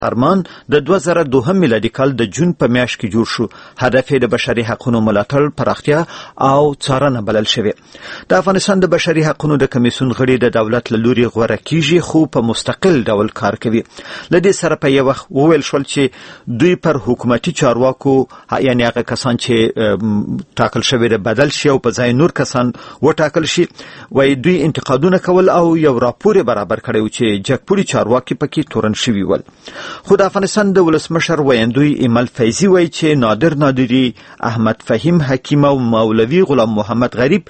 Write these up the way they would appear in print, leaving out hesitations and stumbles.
فرمان د 2002 میلادي کال د جون په میاشت کې جوړ شو. هدف یې د بشري حقوقو ملاتړ، پراختیا او څارنه بلل شوی. د افغانستان د بشري حقوقو د کمیسیون غړي د دولت له لوري غوره کیږي، خو په مستقل ډول کار کوي. لدې سره په یو وخت وویل شول چې دوی پر حکومتي چارواکو، یعنی هغه کسان چې ټاکل شوی د بدل شي او په ځای نور کسان وټاکل شي، وای دوی انتقادونه کول او یو راپور برابر کړی چې جګپوړي چارواکي پکې تورن شوي ول. خو د افغانستان د ولسمشر ویاندوی ایمل فیضي وایي چې نادر نادری، احمد فهیم حکیم او مولوی غلام محمد غریب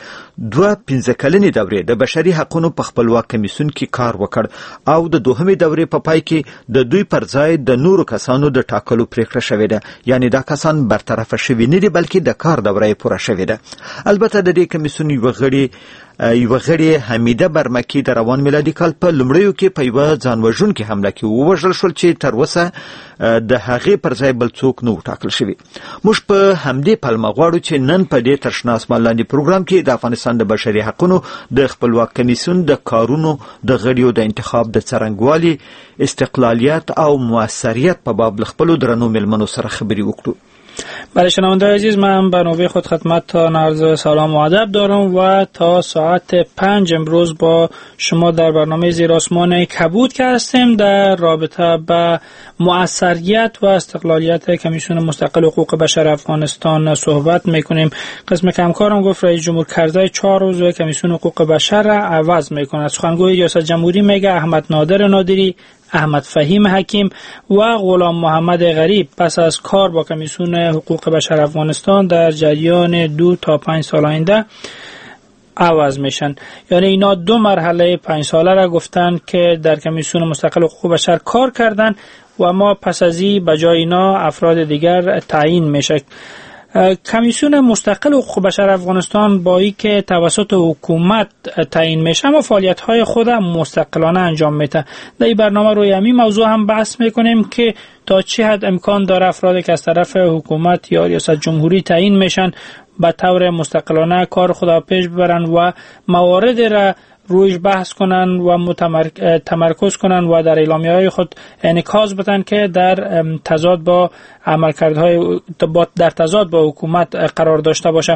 15 کلنې دورې د بشري حقوقو په خپلواک کمیسیون کې کار وکړ او د دوهمې دورې په پای کې د دوی پر ځای د نورو کسانو د ټاکلو پریکړه شوې ده. یعنی دا کسان برطرف شوي نه دي بلکې د کار دوره یې پوره شوې ده. البته د دې کمیسیون یو غړي حمیده برمکی د روان میلادي کال په لومړیو کې په یو ځانوژونکې حمله کې ووژل شول چې تر اوسه د هغې پر ځای بل څوک نه ټاکل شوي. موږ په همدې پلمه غواړو چې نن په دې ترشنا اسمان لاندې پروګرام کې د افغانستان د بشري حقوقو د خپلواک کمیسیون د کارونو د غړیو د انتخاب د څرنګوالي، استقلالیت او موثریت په باب خپل درنو ملمنو سره خبري وکړو. بله شنونده‌های عزیز، من به نوبه خود خدمتتان عرض سلام و ادب دارم و تا ساعت 5 امروز با شما در برنامه زیر آسمان کبود که هستیم در رابطه به مؤثریت و استقلالیت کمیسیون مستقل حقوق بشر افغانستان صحبت میکنیم. قسم کمکارم گفت رئیس جمهور کرزی 4 عضو کمیسیون حقوق بشر را عوض میکند. سخنگوی ریاست جمهوری میگه احمد نادر نادری، احمد فهیم حکیم و غلام محمد غریب پس از کار با کمیسیون حقوق بشر افغانستان در جریان 2 تا 5 سال آینده عوض میشن. یعنی اینا 2 مرحله 5 ساله را گفتن که در کمیسیون مستقل حقوق بشر کار کردن و ما پس از این به جای اینا افراد دیگر تعیین میشه. کمیسیون مستقل حقوق بشر افغانستان با این که توسط حکومت تعیین میشه اما فعالیت‌های خود مستقلانه انجام میده. در این برنامه روی همین موضوع هم بحث میکنیم که تا چه حد امکان داره افرادی که از طرف حکومت یا ریاست جمهوری تعیین میشن به طور مستقلانه کار خود را پیش ببرن و موارد را رویش بحث کنن و تمرکز کنن و در اعلامیه‌های خود انعکاس بدن که در تضاد با عملکردهای در تضاد با حکومت قرار داشته باشه.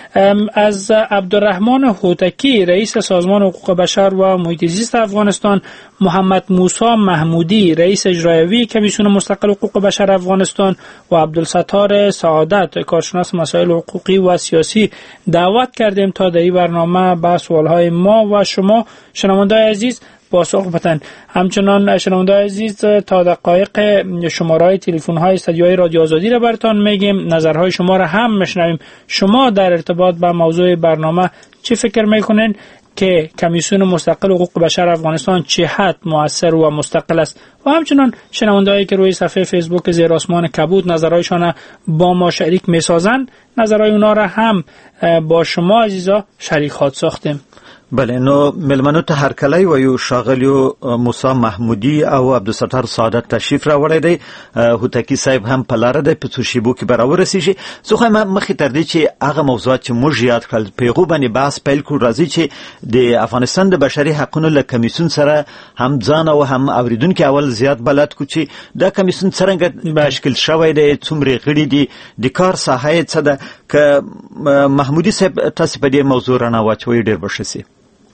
از عبدالرحمن هوتکی رئیس سازمان حقوق بشر و محیط زیست افغانستان، محمد موسی محمودی رئیس اجرایی کمیسیون مستقل حقوق بشر افغانستان و عبدالستار سعادت کارشناس مسائل حقوقی و سیاسی دعوت کردیم تا در این برنامه با سوالهای ما و شما شنونده‌های عزیز پاسخ بدن. همچنان شنونده‌های عزیز تا دقایق شماره‌های تلفن‌های استودیوی رادیو آزادی را براتون میگیم، نظرهای شما را هم میشنویم. شما در ارتباط با موضوع برنامه چی فکر میکنین که کمیسیون مستقل حقوق بشر افغانستان چه حد مؤثر و مستقل است؟ و همچنان شنوندهایی که روی صفحه فیسبوک زیر آسمان کبود نظرهایشان با ما شریک میسازن، نظرهای اونا را هم با شما عزیزا شریک خواهد ساختیم. بله، نو ملمنو ته هرکلی وایو ښاغلیو موسی محمودي او عبدالستار سعادت تشریف راوړی دی. هوتکی صاحب هم په لاره دی، په څو شیبو کې به راورسېږي. زه خو یم مخکې تر دې چې هغه موضوعات چې موږ یاد کړل په هغو باندې بحث پیل کړو. راځي چې د افغانستان د بشري حقونو له کمیسیون سره هم ځان او هم اورېدونکي اول زیات بلد کړو چې دا کمیسیون څرنګه تشکیل شوی دی، څومره غړي دي، د کار ساحه یې څه ده. که محمودي صاحب تاسې په دې موضوع رڼا واچوئ ډېر به ښه شي.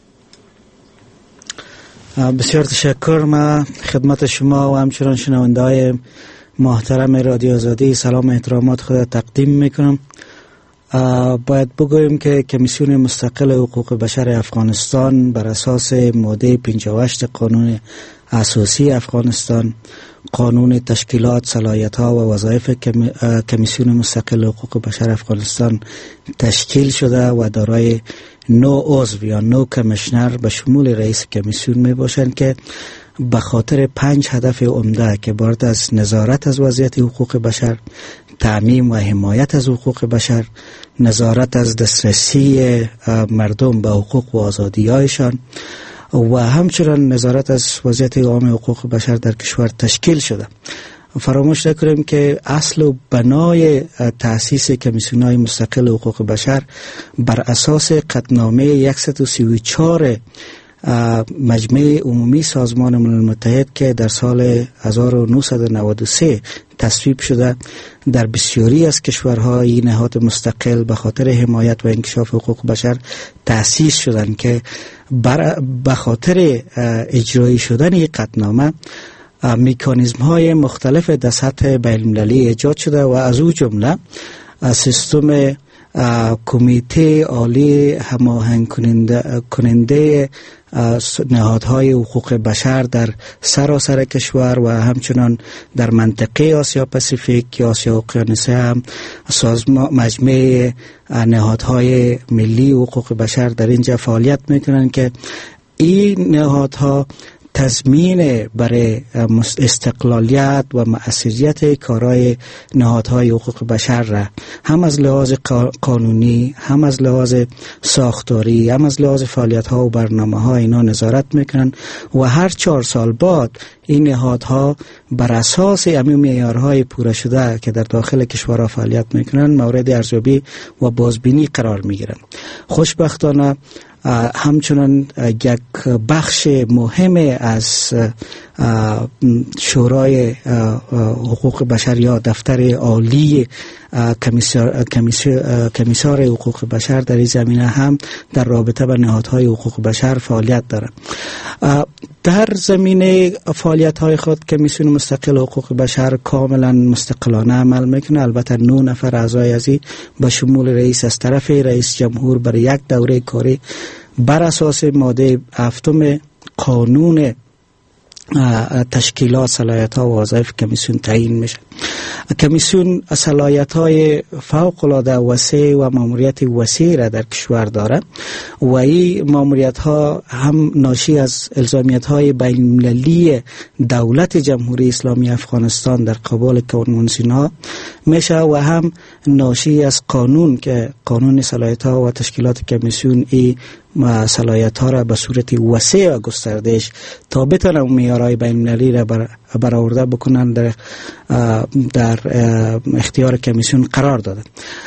بسیار تشکر. ما خدمت شما و همچنان شنونده‌های محترم رادیو آزادی سلام و احترامات خود تقدیم میکنم. باید بگویم که کمیسیون مستقل حقوق بشر افغانستان بر اساس ماده 58 قانون اساسی افغانستان، قانون تشکیلات، صلاحیت‌ها و وظایف کمیسیون مستقل حقوق بشر افغانستان تشکیل شده و دارای 9 عضو یا 9 کمیشنر به شمول رئیس کمیسیون می باشند که به خاطر 5 هدف عمده که بارد از نظارت از وضعیت حقوق بشر، تعمیم و حمایت از حقوق بشر، نظارت از دسترسی مردم به حقوق و آزادی‌هایشان و همچنین نظارت از وضعیت عام حقوق بشر در کشور تشکیل شده. فراموش نکنیم که اصل و بنای تأسیس کمیسیون‌های مستقل حقوق بشر بر اساس قطعنامه 134 مجمع عمومی سازمان ملل متحد که در سال 1993 تصویب شده در بسیاری از کشورها این نهاد مستقل به خاطر حمایت و انکشاف حقوق بشر تأسیس شدند که به خاطر اجرایی شدن این قطعنامه مکانیزم های مختلف در سطح بین المللی ایجاد شده و از او جمله سیستم کمیته عالی هماهنگ کننده نهادهای حقوق بشر در سراسر کشور و همچنان در منطقه آسیا پاسیفیک یا آسیا اقیانوسیه هم مجمع نهادهای ملی حقوق بشر در اینجا فعالیت میکنند که این نهادها تضمین برای استقلالیت و مؤثریت کارهای نهادهای حقوق بشر را هم از لحاظ قانونی، هم از لحاظ ساختاری، هم از لحاظ فعالیت‌ها و برنامه‌ها اینا نظارت میکنن و هر 4 سال بعد این نهادها بر اساس همین معیارهای پوره شده که در داخل کشورها فعالیت میکنن مورد ارزیابی و بازبینی قرار میگیرن. خوشبختانه همچنان یک بخش مهم از شورای حقوق بشر یا دفتر عالی کمیسار حقوق بشر در این زمینه هم در رابطه با نهادهای حقوق بشر فعالیت دارد. در زمینه فعالیت‌های خود کمیسیون مستقل حقوق بشر کاملا مستقلانه عمل میکنه. البته 9 نفر اعضای ازی به شمول رئیس از طرف رئیس جمهور برای یک دوره کاری بر اساس ماده 7 قانون تشکیلات صلاحیت‌ها و وظایف کمیسیون تعیین میشه. کمیسیون صلاحیت‌های فوق‌العاده وسیع و ماموریت وسیع را در کشور دارد و این ماموریت‌ها هم ناشی از الزامیت‌های بین‌المللی دولت جمهوری اسلامی افغانستان در قبال کنوانسیون‌ها میشه و هم ناشی از قانون که قانون صلاحیت‌ها و تشکیلات کمیسیون ای صلاحیت‌ها را به صورت وسیع و گستردهش تا بتونن معیارهای بین‌المللی را برآورده بکنن در اختیار کمیسیون قرار داده.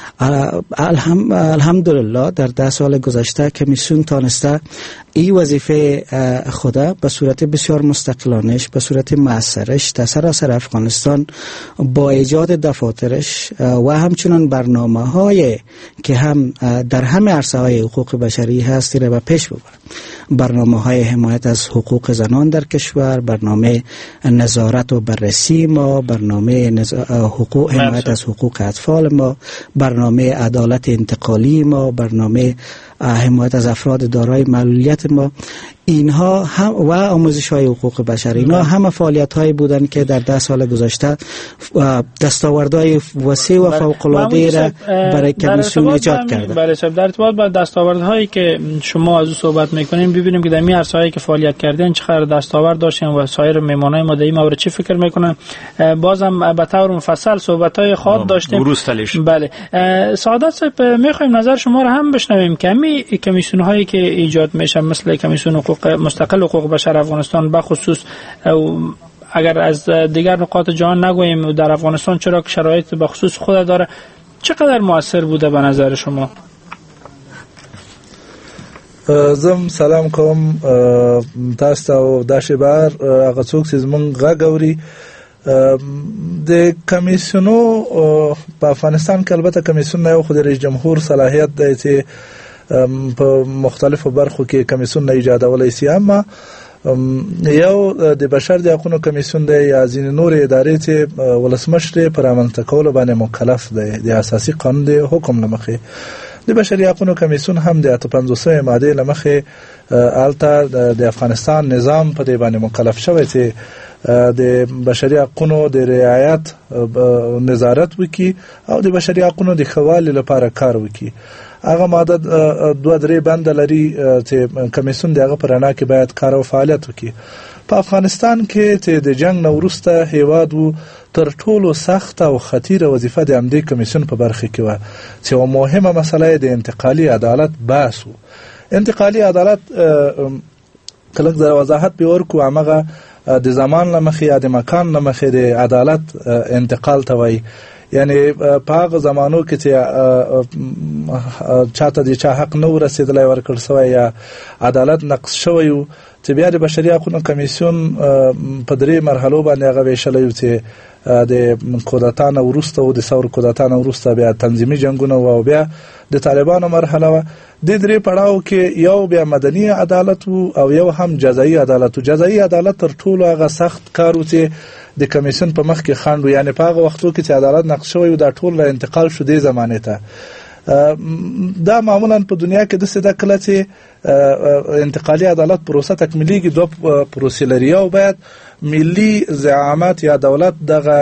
الحمدلله در 10 سال گذشته کمیسیون تانسته این وظیفه خود به صورت بسیار مستقلانش به صورت مؤثرش در سراسر افغانستان با ایجاد دفاترش و همچنان برنامه‌های که هم در همه عرصه‌های حقوق بشری هستی را به پیش ببرد. برنامه‌های حمایت از حقوق زنان در کشور، برنامه نظارت و بررسی ما، برنامه حمایت از حقوق اطفال ما، برنامه عدالت انتقالی ما، برنامه حمایت از افراد دارای معلولیت ما، اینها هم و آموزش‌های حقوق بشر، اینا همه فعالیت‌هایی بودند که در 10 سال گذشته دستاوردهای وسیع و فوق‌العاده را برای کمیسیون ایجاد کرده. بله صاحب، در ارتباط با دستاوردهایی که شما از او صحبت می‌کنین ببینیم که در این عرصه‌هایی که فعالیت کردن چقدر دستاورد داشتن و سایر میهمانای ما در این مورد چه فکر می‌کنن. بازم به طور مفصل صحبت‌های خاص داشتیم. بله سعادت صاحب، می‌خوایم نظر شما را هم بشنویم که همین کمیسیون‌هایی که ایجاد میشن مثل کمیسیون حقوق مستقل حقوق بشر افغانستان به خصوص اگر از دیگر نقاط جهان نگوییم در افغانستان چرا که شرایط به خصوص خود داره، چقدر مؤثر بوده به نظر شما؟ زم سلام کوم تاسو او داسې بار هغه څوک چې زمونږ غږ اوري د کمیسیونو په افغانستان کې البته کمیسیون یو خو د رئیس جمهور صلاحیت دی چې په مختلفو برخو کې کمیسیون نه ایجادولای شي، اما یو د بشر د حقوقو کمیسیون دی یا ځینې نور ادارې چې ولسمشر پر رامنځته کولو باندې مکلف دی د اساسي قانون د حکم لمخې. د بشري حقوقو کمیسیون هم د 55 ماده لمخې الته د افغانستان نظام په دې باندې مکلف شوی چې د بشري حقوقو د رعایت نظارت وکړي او د بشري حقوقو د خوالي لپاره کار وکړي. هغه ماده 2-3 بند لري چې کمیسیون دغه پرانا کې باید کار او فعالیت وکړي. په افغانستان کې چې د جنگ نورسته هیواد وو تر ټولو سخت او خطیره وظیفه د امنیت کمیسیون په برخه کې و چې یو مهمه مسله د انتقالي عدالت بحث وو. انتقالي عدالت کله د وضاحت به ورکو هغه د زمان لمخې یا د مکان لمخې د عدالت انتقال ته وایي. یعنی په هغه زمانو کې چې چاته د چا حق نه ورسېدلی ورکړ شوی یا عدالت نقض شوی و، چې بیا د بشري حقوقو کمیسیون په 3 مرحلو باندې هغه ویشلی و چې د کودتا نه وروسته او د ثور کودتا نه وروسته بیا تنظیمي جنګونه او بیا د طالبانو مرحله و. د 3 پړاو کې یو بیا مدني عدالت او یو هم جزایي عدالت. جزایي عدالت تر ټولو هغه سخت کار و چې د کمیسیون په مخ کې خنډ و، یعنی په هغه وختو کې چې عدالت نقض شوی و دا ټول انتقال شو دې زمانه ته. دا معمولا په دنیا کې د سده کله چې انتقالي عدالت پروسه تکمیلیږي 2 پروسې لري، او باید ملي زعامت یا دولت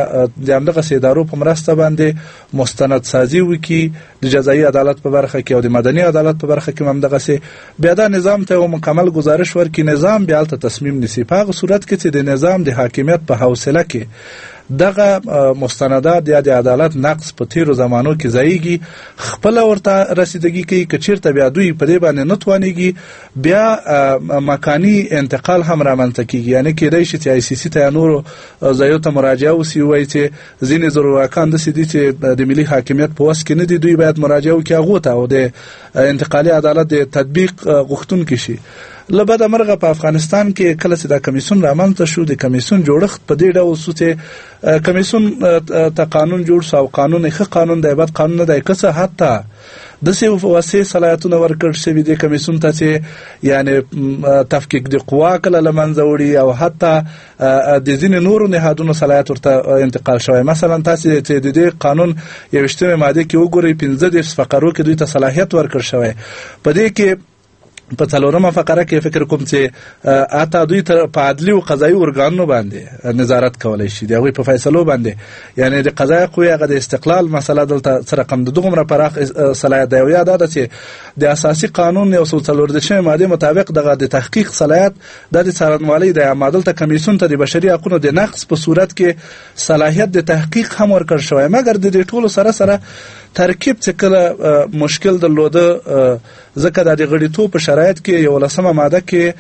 دغه ادارو په مرسته باندې مستند سازي وکړي د جزایي عدالت په برخه کې او د مدني عدالت په برخه کې هم دغه بیا دا نظام ته مکمل گزارش ورکړي، نظام بیا ته تصمیم نیسي. په هغه صورت کې چې د نظام د حاکمیت په حوصله کې دغه مستندات یا د عدالت نقص په تیرو زمانو کې ځایږي، خپل ورته رسیدګي کوي، کچیرته بیا دوی په دې باندې نه توانېږي بیا مکانی انتقال هم رامنځته کیږي. یعنی کېدای شي چې آی سی سی ته نور ځایو ته مراجعه وسی وایي چې ځینې ضرورتکان داسې دي چې د ملي حاکمیت په وس کې نه دي، دوی باید مراجعه وکړي هغو ته او د انتقالي عدالت د تطبیق غوښتونکي شي. لبد مرغه په افغانستان کې کله چې دا کمیسیون رامنځته شو، د کمیسیون جوړښت په دې ډول شو چې کمیسیون ته قانون جوړ شو او قانون ښه قانون دی، بد قانون نه دی، که څه حتی داسې وسیع صلاحیتونه ورکړل شوي دي کمیسیون ته چې یعنی تفکیک د قوا کله له منځه وړي او حتی د ځینې نورو نهادونو صلاحیت ورته انتقال شوی. مثلا تاسې چې د دې قانون 21مې ماده کې وګورئ 15 فقرو کې دوی ته صلاحیت ورکړل شوی. په دې کې په 4مه فقره کې فکر کوم چې اته دوی ته په عدلي او قضایي ارګانونو باندې نظارت کولای شي، دغه په فیصلو باندې، یعنی د قضایي قوې هغه د استقلال مسله دلته سره کم د دغه پراخ صلاحیت دی. یا دا چې د اساسي قانون 140 ماده مطابق دغه د تحقیق صلاحیت د څارنوالۍ د عمادل ته کمیسیون ته د بشري حقوقو د نقض په صورت کې صلاحیت د تحقیق هم ورکړ شوی، مګر د دې ټولو سره ترکیب چې کله مشکل درلوده ځکه د غړیتوب په شرایط کې 11مه ماده کې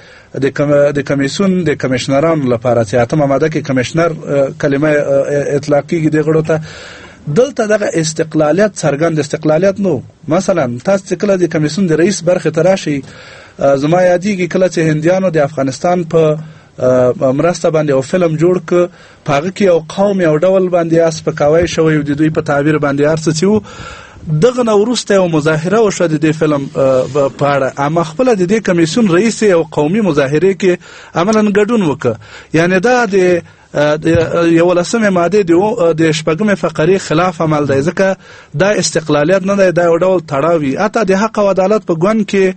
د کمیسیون د کمشنرانو لپاره چې 8مه ماده کې کمشنر کلمه اطلاق کیږي د غړو ته، دلته دغه استقلالیت څرګند استقلالیت نو. مثلا تاسو کله د کمیسیون د رئیس برخه تراشي، زما یادېږي کله چې هندیانو د افغانستان په مرسته باندې او فلم جوړ ک پاغه کې او قوم یو ډول باندې اس پکاوي شوی د دوی په تعبیر باندې ارڅ دغه نورسته او مظاهره او شد د فلم په اړه اما خپل د دې کمیسیون رئیس او قومي مظاهره کې عملاً ګډون وکړ. یعنی دا د 11مه ماده د 8مه فقره خلاف عمل دی، ځکه دا استقلالیت نه دی، دا یو ډول تړاوي اته د حق او عدالت په ګوند کې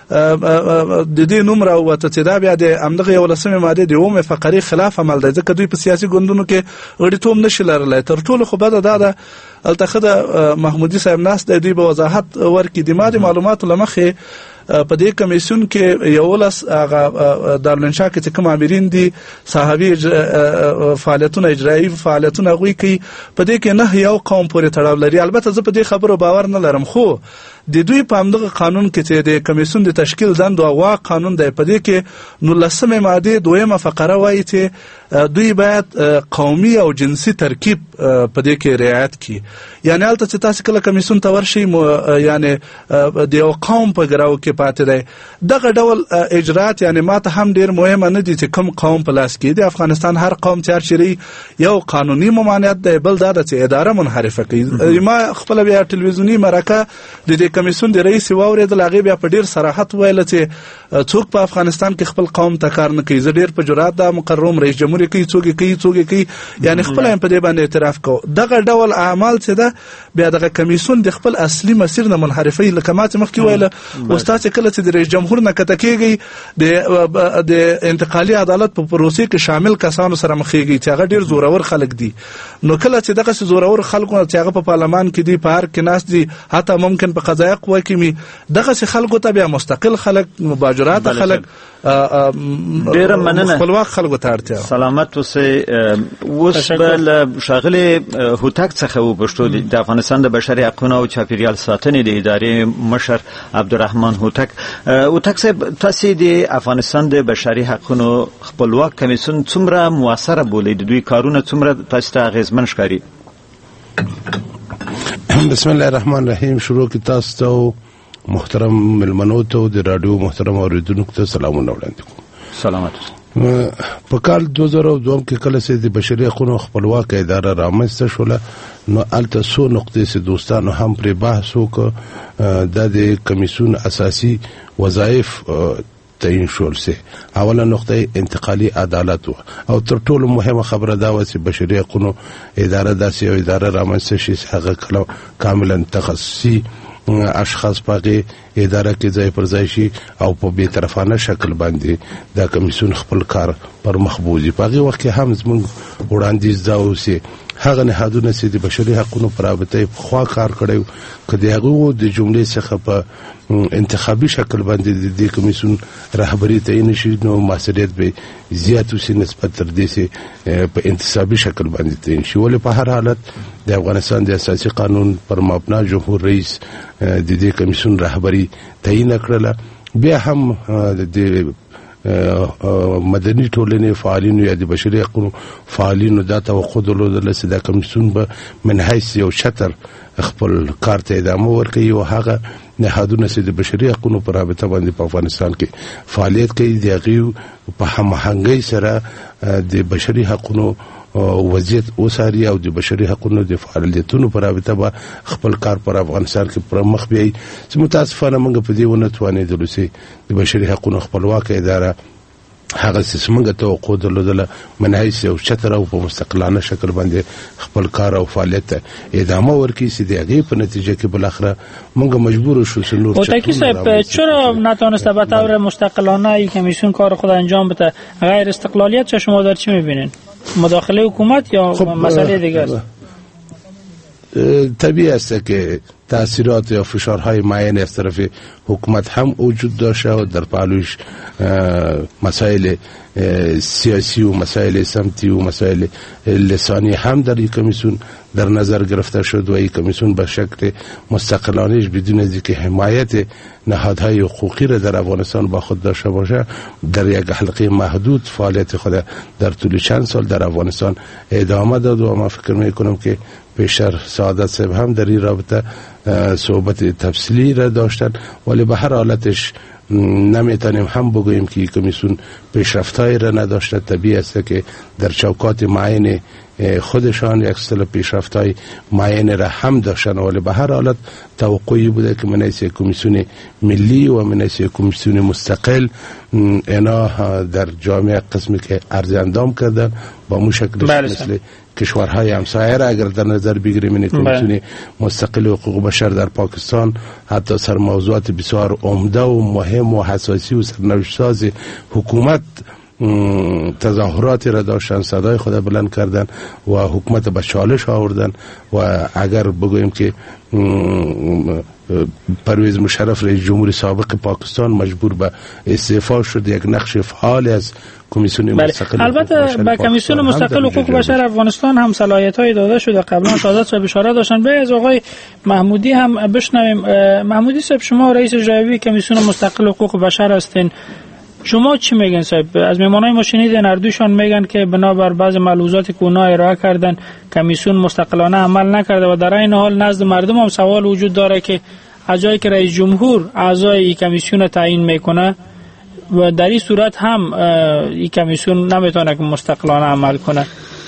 د دې نوم راوته چې دا بیا د امدغه 11مه ماده د 9مه فقره خلاف عمل دی، ځکه دوی په سیاسي ګوندونو کې غړیتوب نشي لرلای. تر ټولو خو بده دا التخده محمودي صاحب ناس د دوی په وضاحت ورکې د ماده معلوماتو لمخه په دې کمیسیون کې یولس هغه دارالانشا کې کوم امرین دي صحابي فعالیتونه اجرایی فعالیتونه غوي کوي، په دې کې نه یو قوم پورې تړاو لري. البته زه په دې خبرو باور نه لرم، خو د دوی په همدغه قانون کې چې د کمیسیون د تشکیل دند او وا قانون دی، په دې کې 19مه ماده 2مه فقره وایي چې دوی باید قومي او جنسي ترکیب په دې کې رعایت کړي. یعنی البته چې تاسو کله کمیسیون ته ورشي یعنی د یو قوم په ګراو کې پاتې دی، دغه ډول اجرات یعنی ماته هم ډیر مهمه نه دي چې کوم قوم په لاس کې دی. افغانستان هر قوم چارچري یو قانوني ممانعت دی، بل دا چې اداره منحرفه کوي. ما خپل بیا ټلویزیونی مرکه د کمیسیون د رئیس واوریدل، هغه بیا په ډیر صراحت ویل چې څوک په افغانستان کې خپل قوم ته کار نه کوي. زه ډیر په جرأت دا مقرر رئیس جمهور کوي څوک کوي یعنی خپل هم په دې باندې اعتراف کو. دغه ډول اعمال چې ده بیا دغه کمیسیون د خپل اصلي مسیر نه منحرفي، لکه ما چې مخکې ویل استاد چې کله چې د رئیس جمهور نه کته کېږي د انتقالي عدالت په پروسې کې شامل کسانو سره مخېږي چې هغه ډیر زورور خلک دي، نو کله چې دغه زورور خلکو چې هغه په پارلمان کې دي، په هر کې ناس دي، حتی ممکن په قضایي قوه کې می دغه خلکو ته بیا مستقل خلک مباجرات خلک ډیر مننه خپلواک خلکو ته اړتیا. سلامت اوسې. اوس بل شاغله هوتک څخه وپښتو د افغانستان د بشري حقوقو او چاپیریال ساتنې د ادارې مشر عبدالرحمن هوتک صاحب، تاسو د افغانستان د بشري حقوقو خپلواک کمیسیون څومره موثره بولئ؟ د دوی کارونه څومره تاسو ته اغیزمن ښکاري؟ بسم الله الرحمن الرحیم. شروع کی تاسو ته محترم ملمنو ته د رادیو محترم اوریدونکو ته سلامونه وړاندې کوم. سلامات. په کال 2002 کې کله چې د بشري حقوقو خپلواک اداره رامنځته شوله نو الته سو نقطې چې دوستانو هم پر بحث وکړ د کمیسیون اساسي وظایف تعیین شول. سه اوله نقطه انتقالي عدالت او تر ټولو مهمه خبره دا و چې بشري حقوقو اداره داسې یو اداره رامنځته شي چې هغه کاملا تخصصي اشخاص پاګه اداره کې ځای پر ځای شي او په بې طرفانه شکل باندې دا کمیسیون خپل کار پر مخبوزي پاګه وخت کې هم زموږ وړاندیز دا اوسه هغه نهادونه چې د بشري حقوقو پر رابطه خوا کار کړي کدی هغه د جملې څخه په انتخابي شکل باندې د دې کمیسیون رهبری تعیین شي نو مسؤلیت به زیات وسي نسبت تر دې چې په انتصابي شکل باندې تعیین شي. ولې په هر حالت د افغانستان د اساسي قانون پر مبنا جمهور رئیس د دې کمیسیون رهبری تعیین کړله. بیا هم د مدني ټولنې فعالینو یا د بشري حقوقو فعالینو دا توقع درلوده چې دا کمیسیون به من حیث یو چتر خپل کار ته ادامه ورکوي او هغه نهادونه چې د بشري حقوقو پر رابطه باندې په افغانستان کې فعالیت کوي د هغوی په هماهنګۍ سره د بشري حقوقو وضعیت وساري او د بشري حقوقو د فعالیتونو پر رابطه به خپل کار پر افغانستان کې پر مخ بیاي. چې متاسفانه موږ په دې ونه توانېدلو چې د بشري حقوقو خپلواک اداره هغه څنګه توقع درلودله من حیث یو چتر او په مستقلانه شکل باندې خپل کار او فعالیت ادامه ورکړي چې د هغې په نتیجه کې بالاخره موږ مجبور شو چې نور اوتاکی صاحب چرا نتونسته به طور مستقلانه این کمیسیون کار خود انجام بده؟ غیر استقلالیت چه شما در چی میبینین؟ مداخله حکومت یا مسئله دیگه است؟ طبیعی است که تأثیرات یا فشارهای معین از طرف حکومت هم وجود داشته و در پهلوش مسائل سیاسی و مسائل سمتی و مسائل لسانی هم در این کمیسیون در نظر گرفته شد و این کمیسیون به شکل مستقلانش بدون از اینکه حمایت نهادهای حقوقی را در افغانستان با خود داشته باشه در یک حلقه محدود فعالیت خود در طول چند سال در افغانستان ادامه داد و ما فکر میکنم که پیشتر سعادت صاحب هم در این رابطه صحبت تفصیلی را داشتن. ولی به هر حالتش نمیتونیم هم بگوییم که کمیسیون پیشرفت‌هایی را نداشته. طبیعی است که در چوکات معین خودشان یک سلسله پیشرفت‌های معین را هم داشتن ولی به هر حالت توقعی بوده که من از کمیسیون ملی و من از کمیسیون مستقل اینا در جامعه قسمی که عرض اندام کردن با مو شکلش مثل کشورهای همسایه را اگر در نظر بگیریم این کمیسیون مستقل حقوق بشر در پاکستان حتی سر موضوعات بسیار عمده و مهم و حساسی و سرنوشت‌ساز حکومت تظاهراتی را داشتن صدای خود بلند کردن و حکومت به چالش آوردن و اگر بگوییم که پرویز مشرف رئیس جمهور سابق پاکستان مجبور به استعفا شد یک نقش فعال از کمیسیون مستقل البته به کمیسیون مستقل حقوق بشر افغانستان هم صلاحیت‌های داده شده. قبلا سعادت صاحب اشاره داشتن به از آقای محمودی هم بشنویم. محمودی صاحب شما رئیس جایوی کمیسیون مستقل حقوق بشر هستین، شما چی میگن صاحب؟ از میمانای ما شنیدین اردوشان میگن که بنابر بعض ملحوظاتی که اونا ارائه کردن کمیسیون مستقلانه عمل نکرده و در این حال نزد مردم هم سوال وجود داره که از جایی که رئیس جمهور اعضای کمیسیون تعیین میکنه و در این صورت هم این کمیسیون نمیتونه که مستقلانه عمل کنه.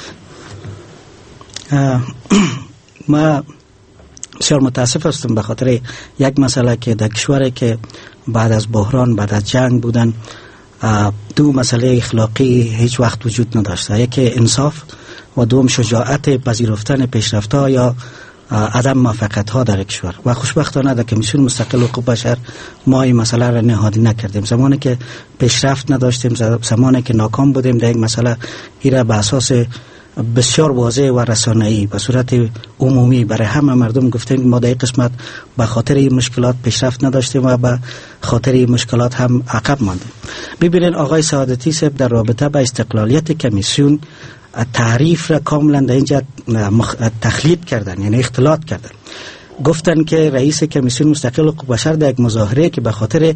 ما بسیار متاسف هستم به خاطر یک مسئله که در کشوری که بعد از بحران بعد از جنگ بودن دو مسئله اخلاقی هیچ وقت وجود نداشته، یکی انصاف و دوم شجاعت پذیرفتن پیشرفت‌ها یا عدم موافقت‌ها در کشور. و خوشبختانه در کمیسیون مستقل حقوق بشر ما این مسئله را نهادی نکردیم. زمانی که پیشرفت نداشتیم، زمانی که ناکام بودیم در یک مسئله، این به اساس بسیار واضح و رسانه‌ای به صورت عمومی برای همه مردم گفتیم ما در این قسمت به خاطر این مشکلات پیشرفت نداشتیم و به خاطر این مشکلات هم عقب ماندیم. ببینید آقای سعادتی صاحب در رابطه با استقلالیت کمیسیون تعریف را کاملا در اینجا تخلیط کردن، یعنی اختلاط کردن. گفتن که رئیس کمیسیون مستقل حقوق بشر در یک مظاهره که به خاطر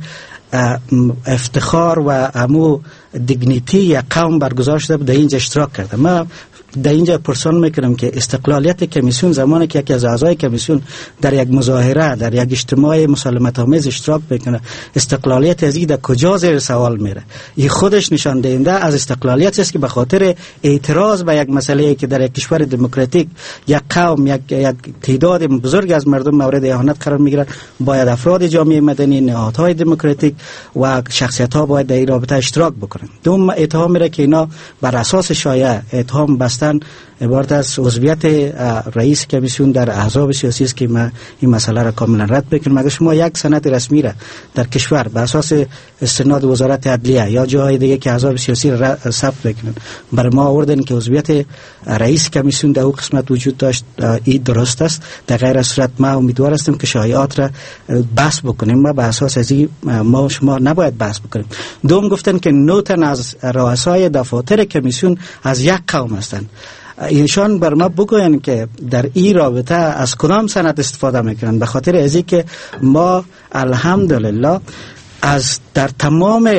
افتخار و امو دیگنیتی یک قوم برگزار شده در اینجا اشتراک کرده. ما در اینجا پرسان میکنم که استقلالیت کمیسیون زمانی که یکی از اعضای کمیسیون در یک مظاهره در یک اجتماع مسالمت آمیز اشتراک بکنه، استقلالیت از این در کجا زیر سوال میره؟ این خودش نشان دهنده از استقلالیت است که به خاطر اعتراض به یک مسئله که در یک کشور دموکراتیک یک قوم یک تعداد بزرگ از مردم مورد اهانت قرار میگیرند، باید افراد جامعه مدنی، نهادهای دموکراتیک و شخصیت ها باید در این رابطه اشتراک بکنند. دوم اتهام میره که اینا بر اساس شایعه اتهام بستن عبارت از عضویت رئیس کمیسیون در احزاب سیاسی است که ما این مسئله را کاملا رد بکنیم. اگر شما یک سند رسمی را در کشور بر اساس استناد وزارت عدلیه یا جای دیگه که احزاب سیاسی را ثبت بکنن بر ما آوردن که عضویت رئیس کمیسیون در اون قسمت وجود داشت، این درست است. در غیر صورت ما امیدوار هستیم که شایعات را بحث بکنیم. ما به اساس از این ما شما نباید بحث بکنیم. دوم گفتن که 9 تن از رؤسای دفاتر کمیسیون از یک قوم هستند. ایشان بر ما بگوین که در این رابطه از کدام سند استفاده میکنن، به خاطر ازی که ما الحمدلله از در تمام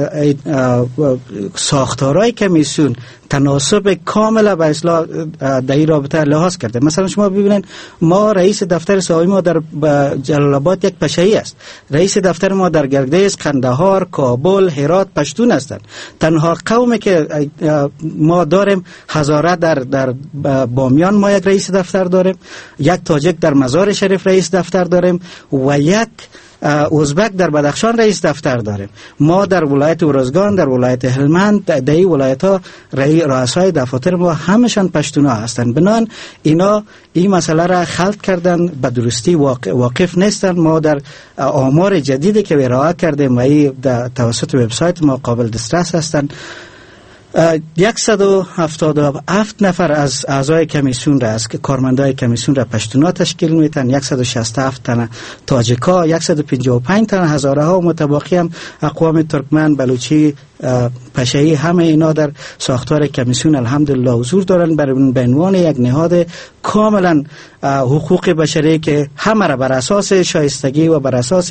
ساختارهای کمیسیون تناسب کامل به اصلاح در این رابطه لحاظ کرده. مثلا شما ببینید ما رئیس دفتر ساوی ما در جلال آباد یک پشه‌ای است، رئیس دفتر ما در گردیز، قندهار، کابل، هرات پشتون هستند. تنها قومی که ما داریم هزاره در بامیان ما یک رئیس دفتر داریم، یک تاجک در مزار شریف رئیس دفتر داریم و یک ازبک در بدخشان رئیس دفتر داریم. ما در ولایت ارزگان، در ولایت هلمند، در این ولایت ها رؤسای دفاتر ما همشان پشتونا هستند. بنان اینا این مسئله را خلط کردن، به درستی واقف نیستن. ما در آمار جدیدی که ارائه کردیم و این توسط وبسایت ما قابل دسترس هستند، 177 نفر از اعضای کمیسیون را از کارمندای کمیسیون را پشتونا تشکیل میتن، 167 تن تاجیکا، 155 تن هزاره ها و متباقی هم اقوام ترکمن، بلوچی، پشه‌ای، همه اینا در ساختار کمیسیون الحمدلله حضور دارن به عنوان یک نهاد کاملا حقوق بشری که همه را بر اساس شایستگی و بر اساس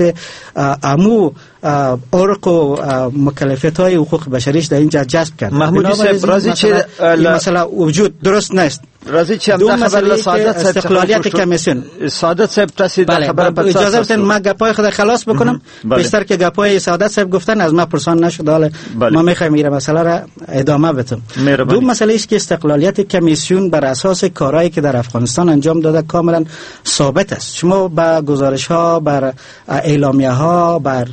عمو عرق و مکلفیت‌های حقوق بشریش در اینجا جذب کرد. محمودی صاحب راضی چه مثلا وجود درست نیست. راضی چه هم خبر سعادت استقلالیت کمیسیون سعادت صاحب تاسید خبر بله. اجازه بدین ما گپای خود خلاص بکنم. بیشتر که گپای سعادت صاحب گفتن از ما پرسان نشد، حالا ما میخوایم این مسئله را ادامه بدیم. دو مسئله است که استقلالیت کمیسیون بر اساس کارهایی که در افغانستان انجام داده کاملا ثابت است. شما با گزارش ها، بر اعلامیه ها، بر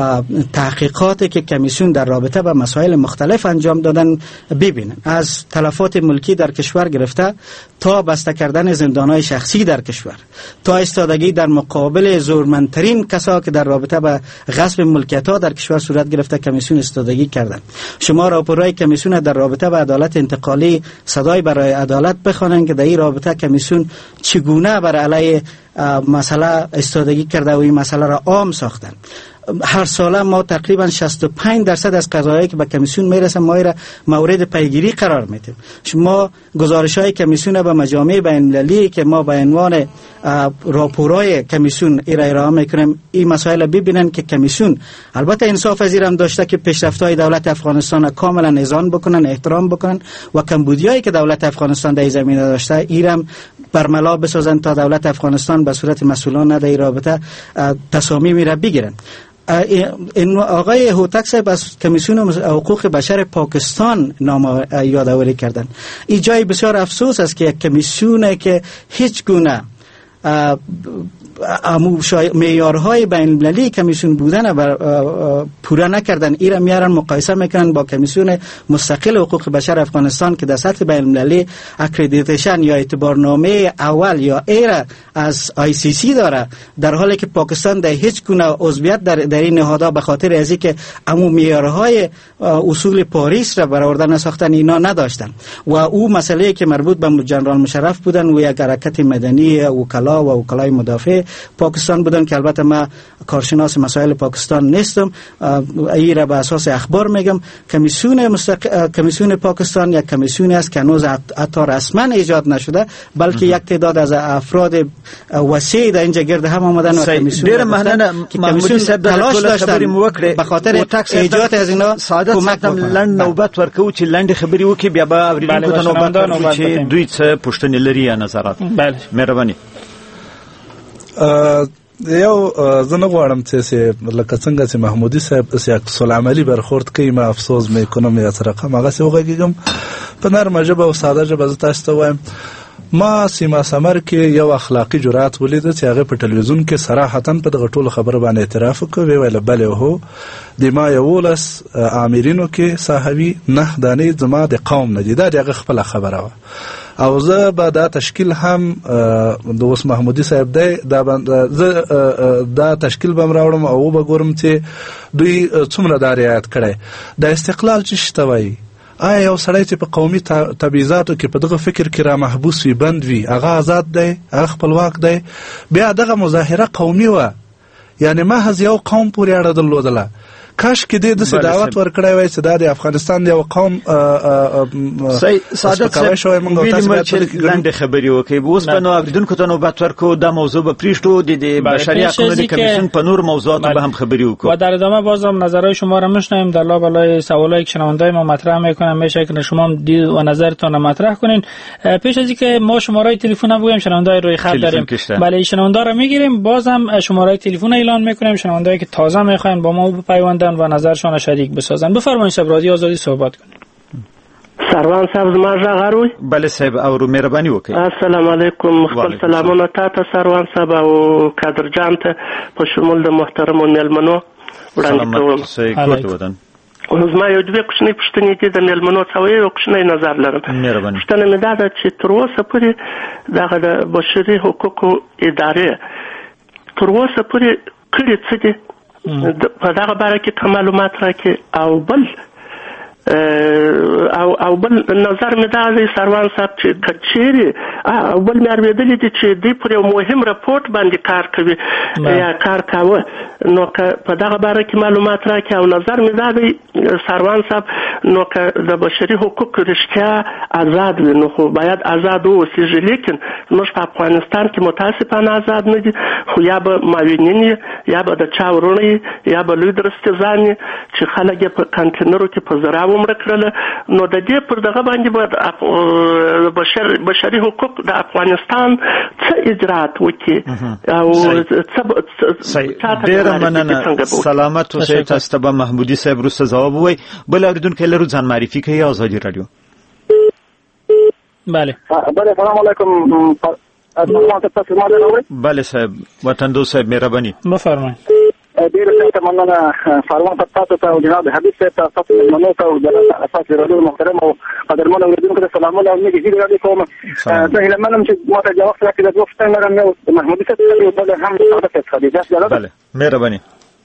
تحقیقاتی که کمیسیون در رابطه با مسائل مختلف انجام دادن ببینن، از تلفات ملکی در کشور گرفته تا بسته کردن زندانهای شخصی در کشور، تا ایستادگی در مقابل زورمندترین کسا که در رابطه با غصب ملکیت ها در کشور صورت گرفته کمیسیون ایستادگی کردن. شما راپورهای کمیسیون در رابطه با عدالت انتقالی، صدای برای عدالت بخوانند که در این رابطه کمیسیون چگونه بر علیه مسئله ایستادگی کرده و این مسئله را عام ساختن. هر ساله ما تقریبا 65% از قضایایی که به کمیسیون میرسه ما را مورد پیگیری قرار میدیم. شما گزارش‌های کمیسیون به مجامع بین‌المللی که ما به عنوان راپورهای کمیسیون ارائه میکنیم این مسائل ببینن که کمیسیون البته انصاف از ایران داشته که پیشرفت‌های دولت افغانستان کاملا اذعان بکنن، احترام بکنن و کمبودیایی که دولت افغانستان در این زمینه داشته ایران برملا بسازن تا دولت افغانستان به صورت مسئولانه در این رابطه تصامیم را بگیرن. این آقای هوتک صاحب از کمیسیون حقوق بشر پاکستان نام یادآوری کردن. این جای بسیار افسوس است که یک کمیسیونه که هیچ گونه معیارهای بین المللی کمیسیون بودن پورا نکردن، ایرا میارن مقایسه میکنن با کمیسیون مستقل حقوق بشر افغانستان که در سطح بین المللی اکریدیتیشن یا اعتبارنامه اول یا ایرا از ICC داره، در حالی که پاکستان در هیچ گونه عضویت در این نهادها به خاطر ازی که عموم معیارهای اصول پاریس را برآورده نساختن اینا نداشتن و او مسئله که مربوط به جنرال مشرف بودن و یک حرکت مدنی وکلا و وکلای مدافع پاکستان بودن که البته من کارشناس مسائل پاکستان نیستم، این را به اساس اخبار میگم. کمیسیون پاکستان یک کمیسیونی است که هنوز حتی رسما ایجاد نشده، بلکه یک تعداد از افراد وسیع در اینجا گرد هم آمدن و کمیسیون ډیر مننه محمودي صاحب د ټول خبرې مو وکړې به خاطر ایجاد از اینا کمک لند نوبت ورکو چې لند خبرې وکړي بیا به اوریدونکو ته نوبت ورکړو چې دوی څه پوښتنې لري یا نظرات. بله مهرباني. یو زه نه غواړم چې لکه څنګه چې محمودي صاحب عکس العملي برخورد کوي، ما افسوس میکنم یا رقم هغه څه وغږیږم په نرمه ژبه او ساده ژبه. زه تاسو ته وایم ما سیما سمر کې یو اخلاقی جرأت ولید چې هغه په ټلویزیون کې صراحتاً په دغه ټولو خبره باندې اعتراف وکړ، ویل بله هو د ما 11 آمرینو کې صحابي 9 دانې زما د قوم نه دي، دا دغه خپل خبره و. او زه به دا تشکیل هم د اوس محمودي صاحب دی دا تشکیل بم راوړم او به ګورم چې دوی څومره دا رعایت کړی. د استقلال چې شته وایي، آیا یو سړی چې په قومي تبعیضاتو کې په دغه فکر کې را محبوس وي، بند وي، هغه آزاد دی، هغه خپلواک دی؟ بیا دغه مظاهره قومي وه، یعنی محض یو قوم پورې اړه درلودله. کاش کې دې داسې دعوت ورکړی وای چې دا د افغانستان د یو قوم سعادت صاحب لنډې خبرې وکړي. اوس به نو اوریدونکو ته نوبت ورکړو، دا موضوع به پرېږدو، د بشري حقوقو د کمیسیون په نور موضوعاتو به هم خبرې وکړو و در ادامه بازم نظرهای شما را میشنویم. در لابلای سوالایی که شنونده‌های ما مطرح میکنن میشه که شما هم دید و نظرتون مطرح کنین. پیش از اینکه ما شماره تلفن هم بگیم، شنونده‌های روی خط داریم. بله، شنونده را میگیریم، بازم شماره تلفن اعلان میکنیم. شنونده‌ای که تازه میخواین با ما بپیوندن و نظرشان شریک بسازن. بفرمایید صاحب، رادیو آزادی صحبت کنید. سروان صاحب زما ژغاروي. بله صاحب، او مهرباني وکړئ. السلام علیکم. خپل سلامونه تاسو سروان صاحب او قادر جان ته په شمول د محترم میلمنو وړاندې کوم. زما یو دوه کوچنۍ پوښتنې دي د میلمنو څخه، یو کوچنی نظر لرم. پوښتنه مې دا ده چې تر اوسه پورې دغه د بشري حقوقو ادارې تر اوسه پورې کړي څه دي په دغه باره کې معلومات راکړي. او بل نظر مې دا دی سروان صاحب چې کچېرې او بل مې اورېدلي دي چې دوی پر یو مهم رپورټ باندې کار کوي یا کار کاوه، نو که په دغه باره کې معلومات راکړي. او نظر مې دا دی سروان صاحب، نو که د بشري حقوق رښتیا آزاد وي نو خو باید آزاد واوسېږي، لیکن موږ په افغانستان کې متاسفانه آزاد نه دي، خو یا به معاونین یا به د چا ورونه یا به لوی درستیزان چې خلک یې په کانټینرو کې په زراو مړه کړل. نو د دې پر دغه باندې به بشري حقوق د افغانستان څه اجرات وکړي او ډېره مننه. سلامت اوسئ. تاسو ته به محمودي صاحب وروسته ځواب ووایي. بل اورېدونکی لرو، ځان معرفي کوي. ازادي راډیو. بله سلام علیکم. بله صاحب، وطن دوست صاحب مهرباني. بفرمایئ. ډېر ښه مننه سروان صاحب، تاسو ته او جناب حبیب صاحب ته، تاسو منو ته او د اساس رادیو محترم او قدرمن اوریدونکو ته سلامونه او نیک هیلې راډیو کوم. زه هیله منم چې ما ته جواب راکړي. د دوه څه لرم، یو محمودي صاحب او بل هم سعادت صاحب. بله مهرباني.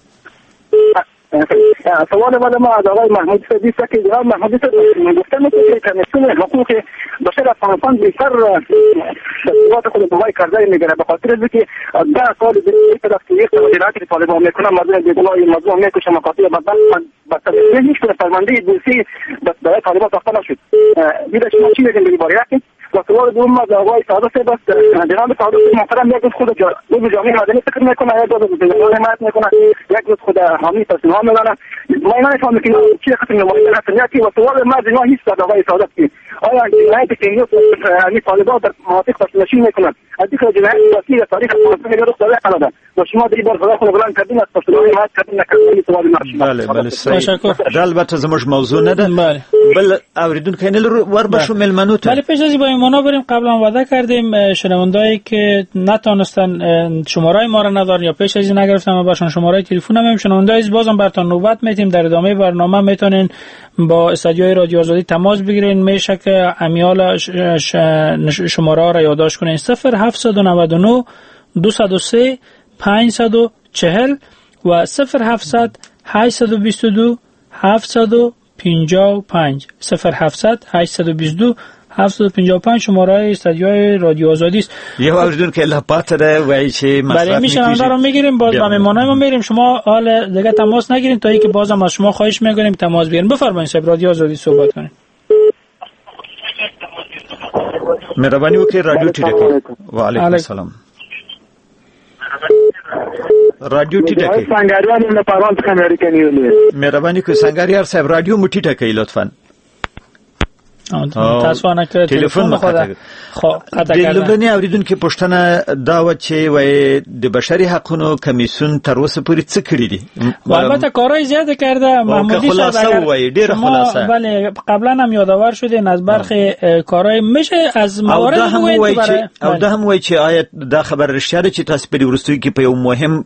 سوال ما از آقای محمودی صاحب است که جناب محمودی صاحب گفتن که کمیسیون حقوق بشر افغانستان بیشتر تحقیقات خود بوای کرده میگیره، به خاطر اینکه 10 سال دیگه طرف که یک تغییراتی طالبان میکنه، مردم بیگناه مظلوم میکشه، مقاطع بدتر هیچ کنه فرمانده دوستی برای طالبان ساخته نشد. دیگه شما چی میگین درباره یکی؟ و سوال دوم از آقای سعادت صاحب است. جناب سعادت محترم یک روز خود دو جامعه مدنی فکر میکنه، یک روز جامعه حمایت میکنه، یک روز خود حامی تصمیم میدانه. ما نمیفهمم که چی خاطر نمایندگی هستن. و سوال ما جناب هیچ از آقای سعادت کی آیا جنایتی که این طالبان در مناطق تشکیل میکنند از این جنایت وسیله تاریخ افغانستان رو داره قلده و شما در این بار خدا خود بلند کردین از پشتوانه حمایت کردین نکردین سوال ما. بله بله صحیح. البته زموږ موضوع نه ده. بل اوریدونکو نه لرو ور بشو ملمنو ته. ولی پیش از این با ایمانا بریم. قبلا وعده کردیم شنوندهایی که نتونستن شماره ما را ندارن یا پیش از این نگرفتن ما باشن شماره تلفن هم شنوندهایی بازم براتون نوبت میدیم. در ادامه برنامه میتونین با استودیوی رادیو آزادی تماس بگیرین. میشه که امیال شماره را یادداشت کنین 0799 203 540 و 0700 822 755 0700 822 755 شماره استودیوی رادیو آزادی است. یه اوریدون که لپات ده وای چه مصرف بله میشنم رو میگیریم باز با مهمانای ما میریم. شما حال دیگه تماس نگیرین تا اینکه بازم از شما خواهش میکنیم تماس بگیرین. بفرمایید صاحب رادیو آزادی صحبت کنین. مهربانی وکړئ رادیو ټیټه کړئ. وعلیکم السلام. رادیو ټیټه کړئ. سنگاریان نه پران څخه امریکایي مهربانی وکړئ سنگاریار صاحب رادیو مو ټیټه کړئ لطفا. تاسو نه کړئ تلیفون خو قطع کړه. لبناني اوریدونکو پښتنه دا و چې وای د بشري حقوقو کمیسیون تر اوسه پورې څه کړی دي؟ البته کارهای زیاده کرده محمودی صاحب. اگر ډیر خلاصه بله قبلا هم یادآور شدین از برخی کارهای میشه از موارد او ده هم وای چې آیا دا خبر رښتیا ده چې تاسو په ورستوي کې په یو مهم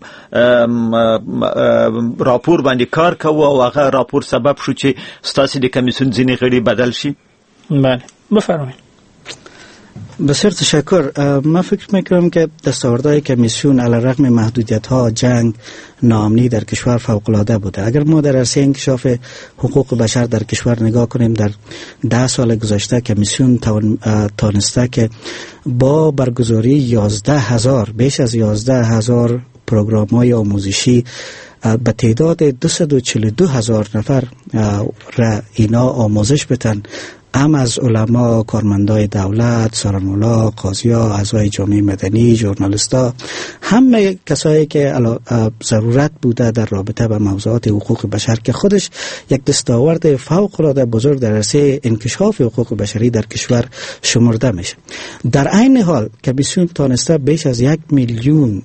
راپور باندې کار کوو او هغه راپور سبب شو چې ستاسو د کمیسیون ځینې غړي بدل شي؟ بله بفرمایید. بسیار تشکر. من فکر میکنم که دستاوردهای کمیسیون علیرغم محدودیت‌ها، جنگ، ناامنی در کشور فوق‌العاده بوده. اگر ما در عرصه انکشاف حقوق بشر در کشور نگاه کنیم، در 10 سال گذشته کمیسیون تانسته که با برگزاری 11,000 بیش از 11,000 پروگرام‌های آموزشی به تعداد 242,000 نفر را اینا آموزش بدن، هم از علما، کارمندای دولت، سرانولا، قاضیا، اعضای جامعه مدنی، ژورنالیستا، همه کسایی که ضرورت بوده در رابطه با موضوعات حقوق بشر که خودش یک دستاورد فوق العاده بزرگ در عرصه انکشاف حقوق بشری در کشور شمرده میشه. در عین حال کمیسیون تانسته بیش از 1 میلیون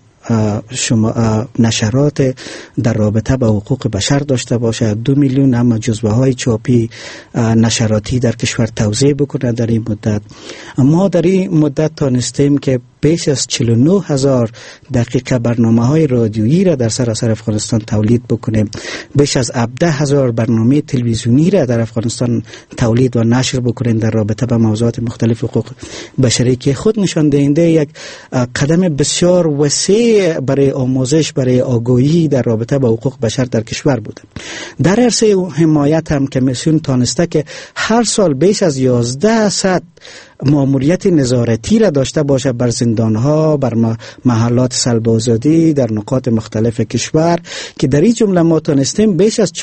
نشرات در رابطه با حقوق بشر داشته باشه، 2 میلیون هم جزوه های چاپی نشراتی در کشور توزیع بکنه. در این مدت ما در این مدت تانستیم که بیش از 49,000 دقیقه برنامه های رادیویی را در سراسر افغانستان تولید بکنیم، بیش از 17,000 برنامه تلویزیونی را در افغانستان تولید و نشر بکنیم در رابطه با موضوعات مختلف حقوق بشری که خود نشان دهنده یک قدم بسیار وسیع برای آموزش، برای آگاهی در رابطه با حقوق بشر در کشور بوده. در عرصه حمایت هم کمیسیون تانسته که هر سال بیش از 1100 ماموریت نظارتی را داشته باشه بر زندانها، بر محلات سلب آزادی در نقاط مختلف کشور که در این جمله ما تانستیم بیش از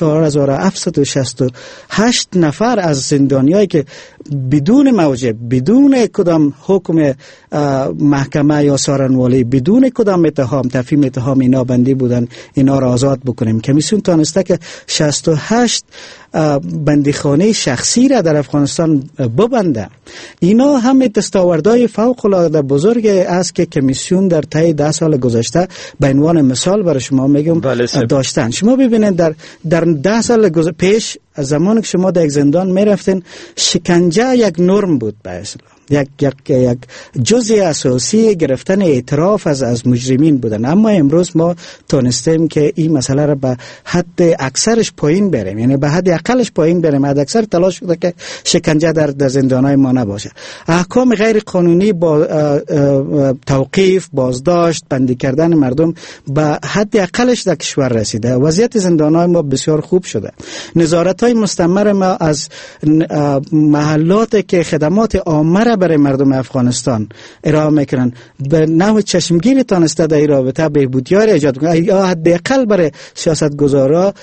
4768 نفر از زندانیایی که بدون موجب، بدون کدام حکم محکمه یا سارنوالی، بدون کدام اتهام تفهیم اتهام اینا بندی بودن، اینا را آزاد بکنیم. کمیسیون تانسته که 68 بندیخانه شخصی را در افغانستان ببنده. اینا همه دستاوردهای فوق العاده بزرگ است که کمیسیون در طی 10 سال گذشته به عنوان مثال برای شما میگم داشتن. شما ببینید در 10 سال پیش از زمانی که شما در یک زندان میرفتین، شکنجه یک نرم بود به اصطلاح، یک جزء اساسی گرفتن اعتراف از مجرمین بودن. اما امروز ما تونستیم که این مسئله را به حد اکثرش پایین بریم، یعنی به حد اقلش پایین بریم. حد اکثر تلاش شده که شکنجه در زندانهای ما نباشه. احکام غیر قانونی با توقیف، بازداشت، بندی کردن مردم به حد اقلش در کشور رسیده. وضعیت زندانهای ما بسیار خوب شده. نظارت‌های مستمر ما از محلات که خدمات عامه برای مردم افغانستان ارائه میکنن به نحو چشمگیری تانسته در این رابطه بهبودی‌ها را ایجاد کنه، یا حداقل برای سیاستگزارا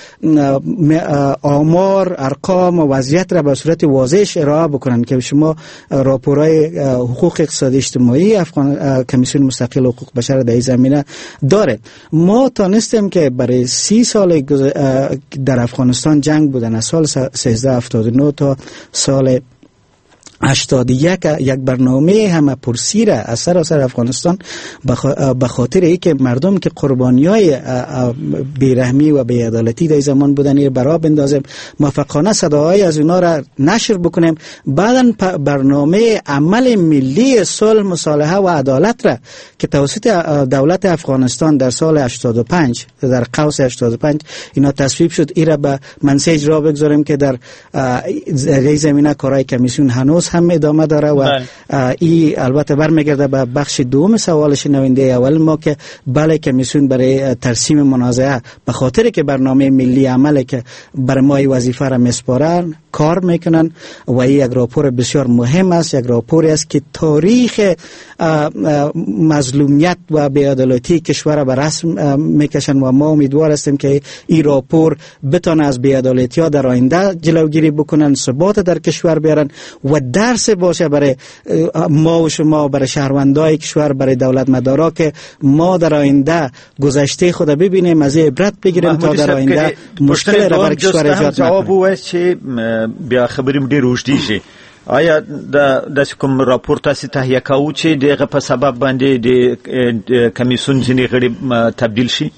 آمار، ارقام و وضعیت را به صورت واضح ارائه بکنن که شما راپورهای حقوق اقتصادی اجتماعی کمیسیون مستقل حقوق بشر در این زمینه داره. ما تانستیم که برای 30 سال در افغانستان جنگ بودن، از سال 1379 تا سال 81 یک برنامه همه پرسی را از سراسر افغانستان به خاطر اینکه مردم که قربانیای بیرحمی و بی‌عدالتی در زمان بودن برا بندازیم، موفقانه صداهای از اونا را نشر بکنیم. بعداً برنامه عمل ملی صلح، مصالحه و عدالت را که توسط دولت افغانستان در سال 85 در قوس 85 اینا تصویب شد، این را به منسج را بگذاریم که در این زمینه کارهای کمیسیون هنوز هم ادامه داره و این البته برمیگرده به بخش دوم سوال شنونده اول ما که بله کمیسیون برای ترسیم منازعه به خاطر که برنامه ملی عمل که بر ما وظیفه را میسپارن کار میکنن و این یک راپور بسیار مهم است، یک راپوری است که تاریخ مظلومیت و بی‌عدالتی کشور به رسم میکشن و ما امیدوار هستیم که این راپور بتونه از بی‌عدالتی ها در آینده جلوگیری بکنن، ثبات در کشور بیارن و درس باشه برای ما و شما، برای شهروندای کشور، برای دولت مدارا که ما در آینده گذشته خود ببینیم، از عبرت بگیریم تا در آینده مشکل را برای کشور ایجاد جواب وایي چې بیا خبرې ډېر اوږدېږي. آیا د کوم راپور تاسو تهیه کوو چې دغه په سبب باندې د کمیسیون ځینې غړي تبدیل شي؟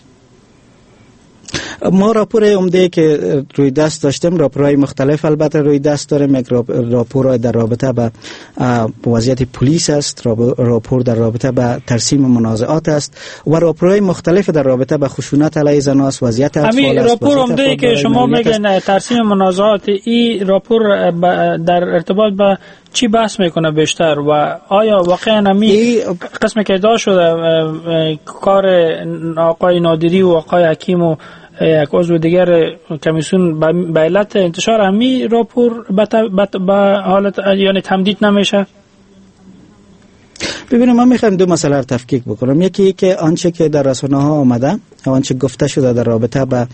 ما راپور عمده که روی دست داشتیم، راپورهای مختلف البته روی دست داریم. یک راپور در رابطه با وضعیت پلیس است، راپور در رابطه با ترسیم منازعات است و راپورهای مختلف در رابطه با خشونت علیه زن است، وضعیت اطفال است. راپور عمده که شما میگن ترسیم منازعات، این راپور در ارتباط با چی بحث میکنه بیشتر و آیا واقعا همین قسم که ادعا شده کار آقای نادری و آقای حکیم و یک عضو دیگر کمیسیون به علت انتشار همین راپور به حالت یعنی تمدید نمیشه؟ ببینم من میخوام دو مسئله رو تفکیک بکنم. یکی که آنچه که در رسانه ها آمده، آنچه گفته شده در رابطه با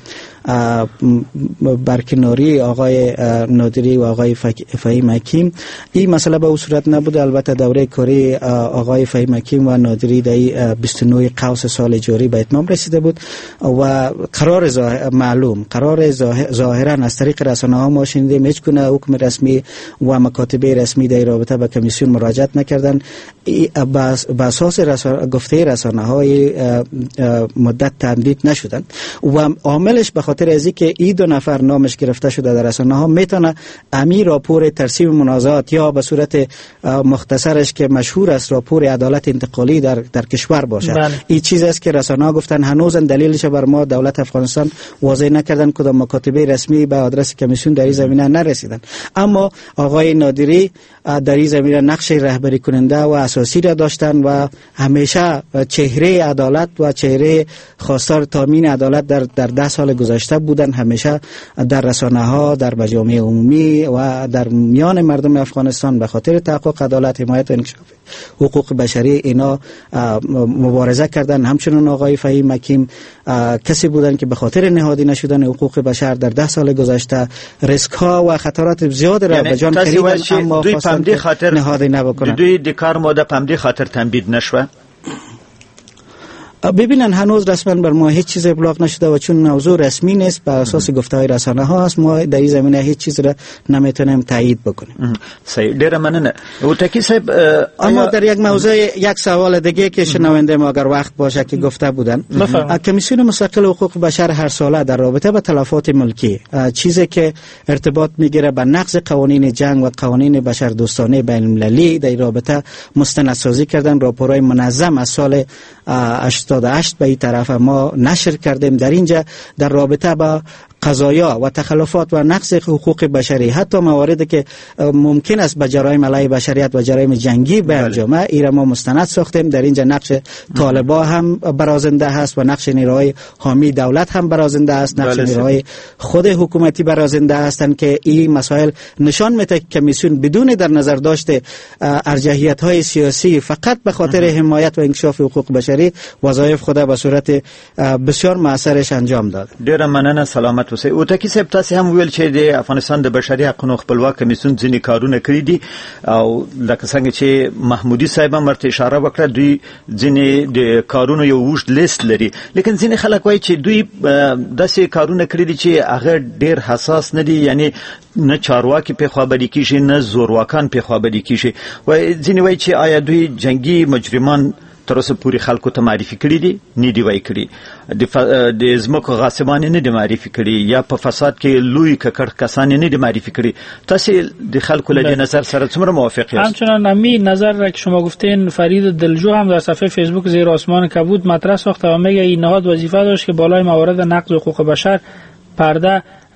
برکناری آقای نادری و آقای فهیم حکیم، این مسئله به اون صورت نبوده. البته دوره کاری آقای فهیم حکیم و نادری در 29 قوس سال جاری به اتمام رسیده بود و قرار ظاهرا از طریق رسانه ها ما شنیدیم هیچ گونه حکم رسمی و مکاتب رسمی در رابطه با کمیسیون مراجعت نکردن. به اساس گفته رسانه های مدت تمدید نشدن و عاملش به خاطر از اینکه این دو نفر نامش گرفته شده در رسانه ها میتونه امی راپور ترسیم منازعات یا به صورت مختصرش که مشهور است راپور عدالت انتقالی در کشور باشه. این چیز است که رسانه ها گفتن هنوز دلیلش بر ما دولت افغانستان واضح نکردن، کدام مکاتب رسمی به آدرس کمیسیون در این زمینه نرسیدن. اما آقای نادری در این زمینه نقش رهبری کننده و اساسی را داشتن و همیشه چهره عدالت و چهره خواستار تامین عدالت در 10 سال گذشته بودن. همیشه در رسانه ها، در مجامع عمومی و در میان مردم افغانستان به خاطر تحقق عدالت، حمایت و انکشاف حقوق بشری اینا مبارزه کردن. همچنین آقای فهیم حکیم کسی بودن که به خاطر نهادی نشدن حقوق بشر در 10 سال گذشته ریسک ها و خطرات زیاد را به جان خریدن، اما خواستن نهادی نبکنن. دوی د کار ماده پمدی خاطر تمدید نشوه. ببینن هنوز رسما بر ما هیچ چیز ابلاغ نشده و چون موضوع رسمی نیست بر اساس گفته‌های رسانه ها است، ما در این زمینه هیچ چیز را نمیتونیم تایید بکنیم. صحیح، ډیره مننه. اوتکی صاحب، اما در یک موضوع یک سوال دیگه که شنونده ما اگر وقت باشه که گفته بودن، کمیسیون مستقل حقوق بشر هر ساله در رابطه با تلفات ملکی چیزی که ارتباط میگیره به نقض قوانین جنگ و قوانین بشردوستانه بین المللی در رابطه مستندسازی کردن. راپورهای منظم از سال 88 به این طرف ما نشر کردیم. در اینجا در رابطه با قضایا و تخلفات و نقض حقوق بشری، حتی مواردی که ممکن است به جرایم علیه بشریت و جرایم جنگی بیانجامه، ایرا ما مستند ساختیم. در اینجا نقش طالبا هم برازنده هست و نقش نیروهای حامی دولت هم برازنده است، نقش نیروهای خود حکومتی برازنده هستند که این مسائل نشان میده که کمیسیون بدون در نظر داشته ارجحیت های سیاسی فقط به خاطر حمایت و انکشاف حقوق بشری وظایف خود به صورت بسیار موثرش انجام داد. ډیره مننه. سلامت اوسئ. اوتکی صاحب، تاسو هم ویل چې د افغانستان د بشري حقوقو خپلواک کمیسیون ځینې کارونه کړی دي او لکه څنګه چې محمودي صاحب هم ورته اشاره وکړه، دوی ځینې د کارونو یو اوږد لیست لري، لیکن ځینې خلک وایي چې دوی داسې کارونه کړی دي چې هغه ډیر حساس نه دي، یعنی نه چارواکي په خوابدي کیږي نه زورواکان په خوابدي کیږي. و ځینې وایي چې آیا دوی جنگي مجرمان تر اوسه پورې خلکو ته معرفي کړي دي، نه دی وای کړي، د ځمکو غاصبان نه دی معرفي کړي، یا په فساد کې لوی ککړ کسان نه دی معرفي کړي. تاسو د خلکو له نظر سره څومره موافق یاست؟ همچنان امی نظر را که شما گفتین فرید دلجو هم در صفحه فیسبوک زیر آسمان کبود مطرح ساخته و میگه این نهاد وظیفه داشت که بالای موارد نقض حقوق بشر پرده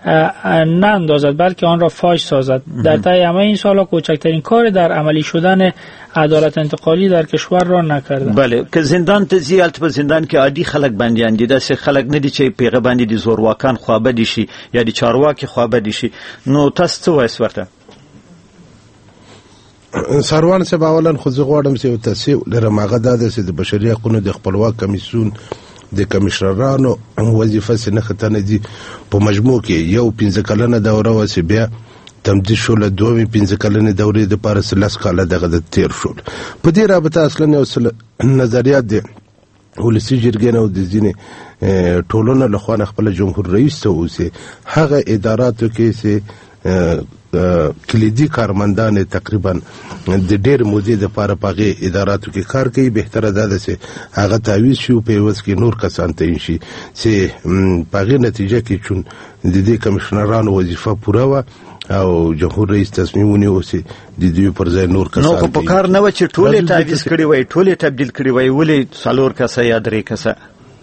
نه اندازد بلکه آن را فاش سازد. در طی همه این سالها کوچکترین کار در عملی شدن عدالت انتقالی در کشور را نکرده. بله که زندان ته زیالت په زندان کې عادي خلک بنديان دي، داسې خلک نه دي چې پیغه باندې دي زورواکان خوابه دي شي یا دي چارواکي خوابه دي شي. نو تاسو څه وایي ورته؟ سروان صاحب اولا خو زه غواړم چې تاسو لرم هغه د بشري حقوقو د خپلواک کمیسیون د کمشنرانو وظیفه سره ختنه دي په مجموع کې یو 15 کلنه دوره وسه بیا تمدید شول، دوه 15 کلنه دورې د پارس لاس کاله دغه تیر شول. په دې رابطه اصلا یو نظریات دي ولسی جرګې نو د ځینې ټولنه له خوا خپل جمهور رئیس ته اوسه هغه اداراتو کې سه کلیدي کارمندان تقریبا د ډېر مودې د پاره پاغه اداراتو کې کار کوي. بهتره ده چې هغه تعویض شي په وس کې نور کسان ته شي چې پاغه نتیجه کې چون د دې کمشنرانو وظیفه پوره و او جمهور رئیس تصمیم ونیو چې د دې پر ځای نور کسان نو په کار نه و چې ټوله تعویض کړي وای، ټوله تبدیل کړي وای، ولې څلور کسه یا درې کسه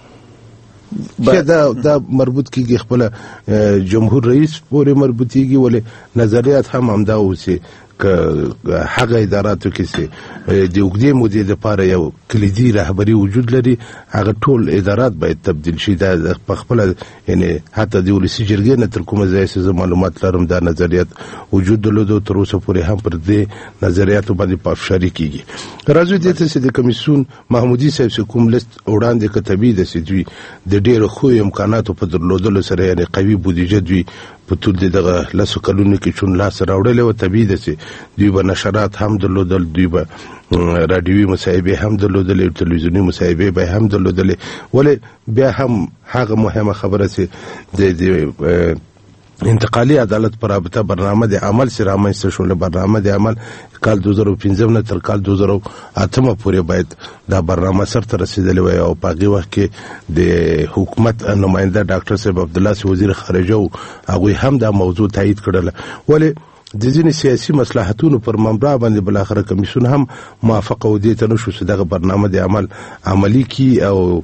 دا مربوط کیږي خپل جمهور رئیس پورې مربوطيږي، ولې نظریات هم همدا اوسي که هغه اداراتو کې سي د وګړي مودې لپاره یو کلیدي رهبری وجود لري، هغه ټول ادارات باید تبدیل شي. دا خپل یعنی حتی د ولسی جرګې نه تر کومه ځای چې معلومات لرم دا نظریات وجود درلود، تر اوسه پورې هم پر دې نظریاتو باندې پافشاری کیږي. راځو دې ته چې د کمیسیون محمودي صاحب کوم لیست وړاندې کتبي د سیدوی د ډېر خو امکاناتو په درلودلو سره یعنی قوي بودیجه دوی په ټول دغه لاسو کلونو کې چون لاس راوړل او طبيعي ده چې دوی به نشرات هم درلودل، دوی به رادیوي مصاحبه هم درلودل، تلویزیونی مصاحبه به هم درلودل، ولې بیا هم هغه مهمه خبره چې د انتقالي عدالت پر رابطه برنامه د عمل سره رامنځته شول. برنامه د عمل کال 2015 نه تر کال 2008 پورې باید دا برنامه سره رسیدلې وي او په هغه وخت کې د حکومت نماینده ډاکټر صاحب عبد الله وزیر خارجه هغه هم دا موضوع تایید کړل، ولې د ځینې سیاسي مصلحتونو پر مبنا باندې بل اخر کمیسیون هم موافقه ودی ته نشو چې دغه برنامه د عمل عملی کی او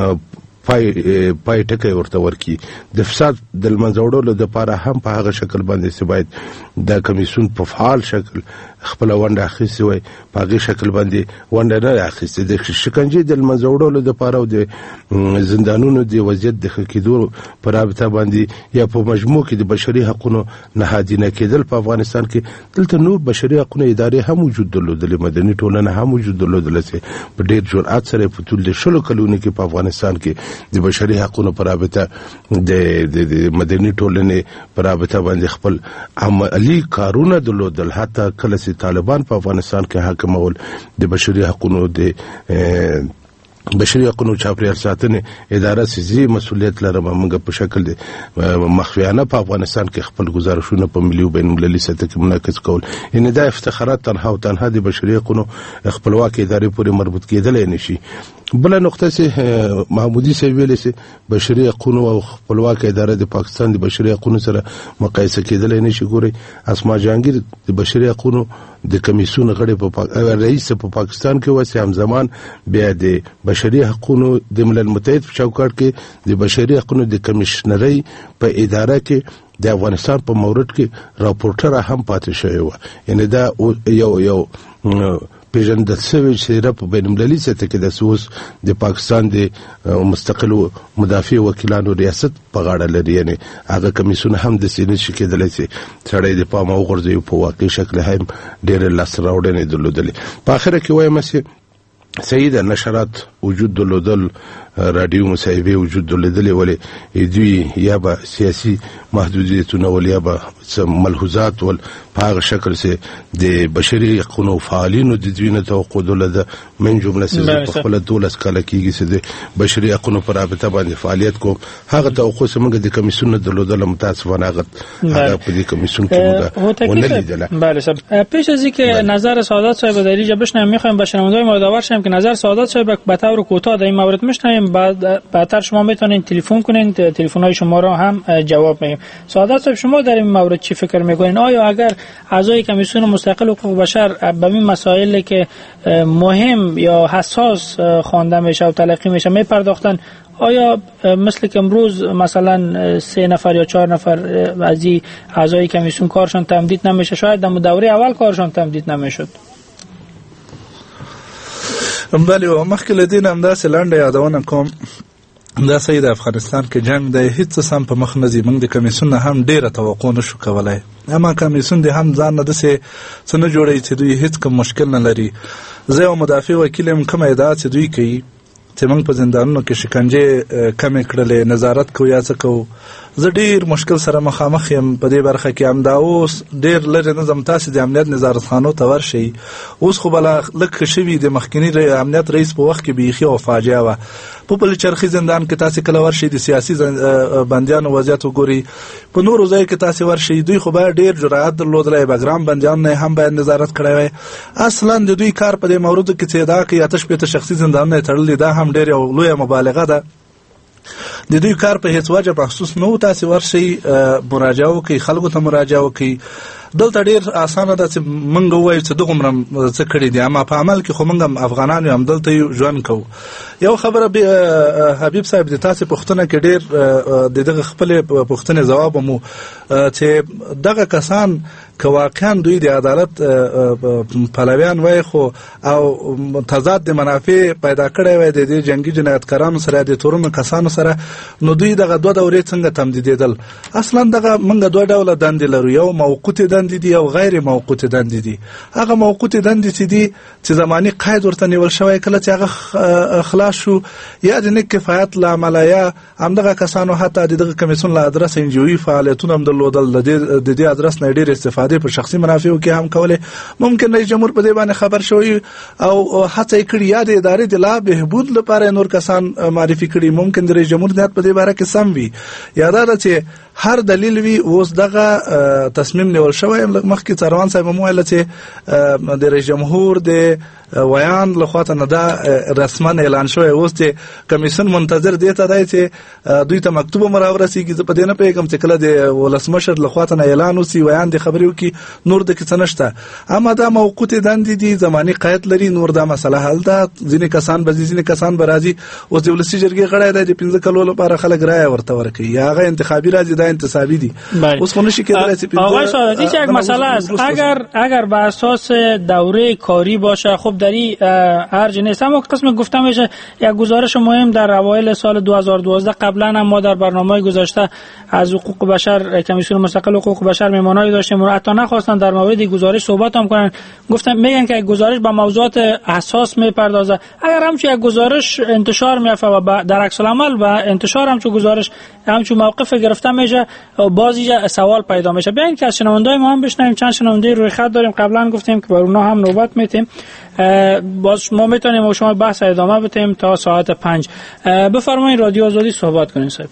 پای ټکي ورته ورکی. د فساد د منځوړلو لپاره هم په هغه شکل باندې چې باید د کمیسیون په فعال شکل خپل ونډه اخیستي وي، په هغه شکل باندې ونډه نه اخیستي د شکنجې د منځوړلو لپاره او د زندانونو د وضعیت د خکېدو په رابطه باندې یا په مجموع کې د بشري حقوقو نهادینه کېدل په افغانستان کې دلته نور بشري حقوقو ادارې هم وجود درلودل، مدني ټولنه هم وجود درلودل چې په ډېر جرأت سره په ټول د شلو کلونو کې په افغانستان کې د بشري حقوقو په رابطه د مدني ټولنې په رابطه باندې خپل عملی کارونه درلودل. حتی کله چې طالبان په افغانستان کې حاکمول د بشري حقوقو د بشري حقوقو چاپیریال ساتنې اداره سيزي مسؤلیت لرم موږ په شکل د مخفیانه په افغانستان کې خپل گزارشونه په ملي او بین المللي سطح کې منعکس کول. ان دا افتخارات تنها او تنها د بشري حقوقو خپلواک ادارې پورې مربوط کېدل نه شي. بل نقطه چې محمودي صاحب ویل چې بشري حقوقو او خپلواک اداره د پاکستان د بشري حقوقو سره مقایسه کېدل نه شي. ګوري اسما جهانگیر د بشري حقوقو د کمیسیون غړي په رئیس په پاکستان کې وسه هم زمان بیا د بشري حقوقو د ملل متحد په چوکاټ کې د بشري حقوقو د کمشنرۍ په اداره کې د افغانستان په مورد کې راپورټر هم پاتې شوی و. یعنی دا یو پیژندل شوی چې په بین المللي سطح کې د سوس د پاکستان د مستقل مدافع وکیلانو ریاست په غاړه لري. یعنی هغه کمیسیون هم د سینې شکې دلې چې سړی د پام او غرض په واقعي شکل هم ډېر لاس راوړنې درلودلې. په اخر کې وایم چې سیده نشرات وجود درلودل، رادیو مصاحبه وجود درلودل، ولې دوی یا به سیاسي محدودیتونه ول یا به ملحوظات ول په هغه شکل چې د بشري حقوقو فعالینو د دوی نه توقع درلوده من جمله چې په خپل دولت کال کېږي چې د بشري حقوقو پر رابطه باندې فعالیت کوم هغه توقع چې موږ د کمیسیون درلودل متاسفانه هغه په دې کمیسیون کې موږ ونلیدل. بله صاحب، پیش از اینکه نظر سعادت صاحب در اینجا بشنویم میخوایم با شنونده‌های ما داور شیم که نظر سعادت صاحب به طور کوتاه در این مورد میشنویم. میکنیم، بعدتر شما میتونین تلفن کنین، تلفن های شما را هم جواب میدیم. سعادت صاحب شما در این مورد چی فکر میکنین؟ آیا اگر اعضای کمیسیون مستقل حقوق بشر به این مسائلی که مهم یا حساس خوانده میشه و تلقی میشه میپرداختن، آیا مثل که امروز مثلا 3 نفر یا 4 نفر از اعضای کمیسیون کارشان تمدید نمیشه، شاید در دوره اول کارشان تمدید نمیشد؟ بله، و مخکې له دې نه همداسې لنډه یادونه کوم، دا صحیح د افغانستان کې جنگ دی، هیڅ سم په مخ نه ځي. موږ د کمیسیون نه هم ډېره توقع نشو کولی، اما کمیسیون د هم ځان نه داسې څه نه جوړوي چې دوی هیڅ کوم مشکل نه لري. زه یو مدافع وکیل یم، کومه ادعا چې دوی کوي چې موږ په زندانونو کې شکنجې کمې کړلې، نظارت کوو یا څه کوو، زه ډېر مشکل سره مخامخ یم په دې برخه کې. همدا اوس ډېر لرې نه ځم، تاسې د امنیت نظارتخانو ته ورشئ. اوس خو بلا لږ ښه شوي، د مخکیني امنیت رئیس په وخت کې بیخي او فاجعه وه. په پلچرخي زندان کې تاسې کله ورشئ د سیاسي بندیانو وضعیت وګورئ، په نورو ځایو کې تاسې ورشئ، دوی خو باید ډېر جرأت درلودلی، بګرام بندیانو نه هم باید نظارت کړی وی. اصلا د دوی کار په دې موردو کې چې ادعا کوي 8 شخصي زندانونه یې تړلي، دا هم ډېر یو لویه مبالغه ده. د دوی کار په هیڅ وجه محسوس نه و. تاسې ورشئ، مراجعه وکړئ، خلکو ته مراجعه وکړئ. دلته ډېر اسانه ده چې موږ ووایو چې دغومره څه کړي دي، اما په عمل کې خو موږ هم افغانان یو، همدلته یو، ژوند کوو. یو خبره حبیب صاحب د تاسې پوښتنه کې ډېر د دغه خپلې پوښتنې ځواب مو چې دغه کسان که واقعا دوی د عدالت پلویان وای خو او تضاد د منافع پیدا کړی وای د جنگي جنایتکارانو سره، د تورمو کسانو سره، نو دوی دغه 2 دورې څنګه تمدیدېدل؟ اصلا دغه موږ 2 ډوله دندې لرو، یو موقوتې دندې دي او غیر موقوتې دندې دي. هغه موقوتې دندې چې دي چې زماني قید ورته نیول شوی، کله چې هغه خلاص شو یا د نیک کفایت له امله یا همدغه کسانو حتی د دغه کمیسیون له ادرس انجویي فعالیتونه هم درلودل، د دې ادرس نه ډېر استفاده په شخصي منافعو کې هم کوله. ممکن رئیس جمهور په دې باندې خبر شوی او هڅه کړې یا د ادارې د لا بهبود لپاره نور کسان معرفي کړي. ممکن د رئیس جمهور نیت په دې باره کې سم وي، یا دا چې هر دلیل وي. اوس دغه تصمیم نیول شوی، مخکې څاروان صاحب مو ویل چې د رئیس جمهور د ویان لخوا ته نه دا رسما اعلان شوی. اوس چې کمیسیون منتظر دی ته دی چې دوی ته مکتوب راورسیږي. زه په دې نه پوهېږم چې کله د ولسمشر لخوا ته نه اعلان وسي، ویان د خبرې وکړي، نور د کې څه نشته. اما دا موقوتې دندې دي، زماني قید لري، نور دا مسله حل ده. ځینې کسان به ځي، ځینې کسان به راځي. اوس د ولسي جرګې غړی دی، د 15 کلو لپاره خلک رایه ورته ورکوي، یا هغه انتخابي راځي، دا انتصابي دي. اوس خو نشي کېدلی چې آقای سعادتی یک مسئله است. اگر بر اساس دوره کاری باشه، خب در این ارج نیست. اما قسم گفته میشه یک گزارش مهم در اوایل سال 2012 قبلا هم ما در برنامه گذاشته از حقوق بشر، کمیسیون مستقل حقوق بشر مهمانایی داشتیم، حتی نخواستن در مورد گزارش صحبت هم کنن. گفتم میگن که گزارش به موضوعات حساس میپردازه. اگر همچون یک گزارش انتشار میافته و در عکس العمل و انتشار همچون گزارش همچون موقف گرفته میشه، باز سوال پیدا میشه. بیاین که از شنوندای ما هم بشنویم. چند شنونده روی خط داریم، قبلا گفتیم که بر اونها هم نوبت میتیم، باز ما میتونیم و شما بحث ادامه بدیم تا ساعت 5. بفرمایید رادیو آزادی صحبت کنین صاحب.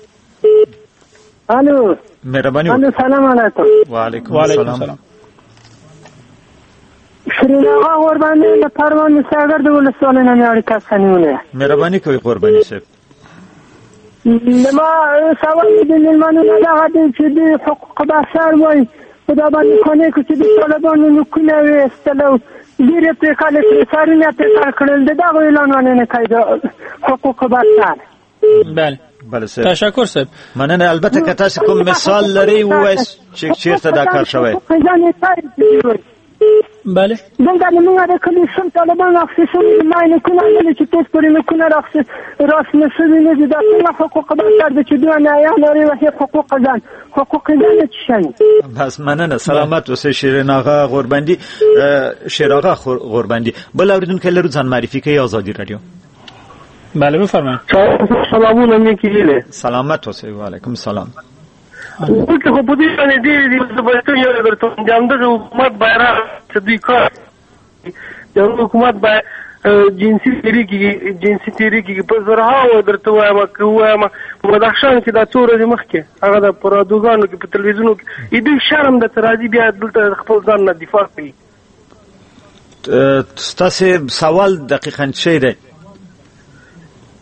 الو مهربانی. سلام علیکم. و علیکم السلام. شیرین آقا قربانی پروان سرگرد ولسوال نمیاری کسانیونه. مهربانی کوي قربانی صاحب. ما سوال میدونیم منو نداغدیم چې دی حقوق بشر وای خدا باندې کنه که چې دی طالبانو نکنه وی استلو دیره پیکال سرینه پیکال کرل ده داغو اعلان وانه نکاید حقوق بشر. بله صاحب. تشکر صاحب. مننه. البته که تاسو کوم مثال لري وایس چې چیرته دا کار شوی. بله دنگا نمونه ده کلیشون طالبان اخصیشون ماینه کنه ولی چی توس پری نکنه راست نشوی نزی ده سنه حقوق بشر ده چی دوانه ایان داری و حقوق زن چی شنی. بس مننه. سلامت اوسه شیرین آقا قربندی. شیر آقا قربندی. بل اوریدون که لرو ځان معرفي کوي آزادی رادیو. بله بفرمایید. سلامونه میکیله. سلامت اوسه. و علیکم السلام. اوس خو په دې باندې ډېرې د پښتو یو درته انجام د حکومت بیرغ چې دوی کار د حکومت جنسي تیری کې په زرهاو درته وایم په بدخشان کې دا څو ورځې مخکې هغه د پرادوګانو کې په تلویزیونو کې دوی شرم د ترازی بیا دلته خپل ځان نه دفاع کوي. ستاسو سوال دقیقاً چی دی؟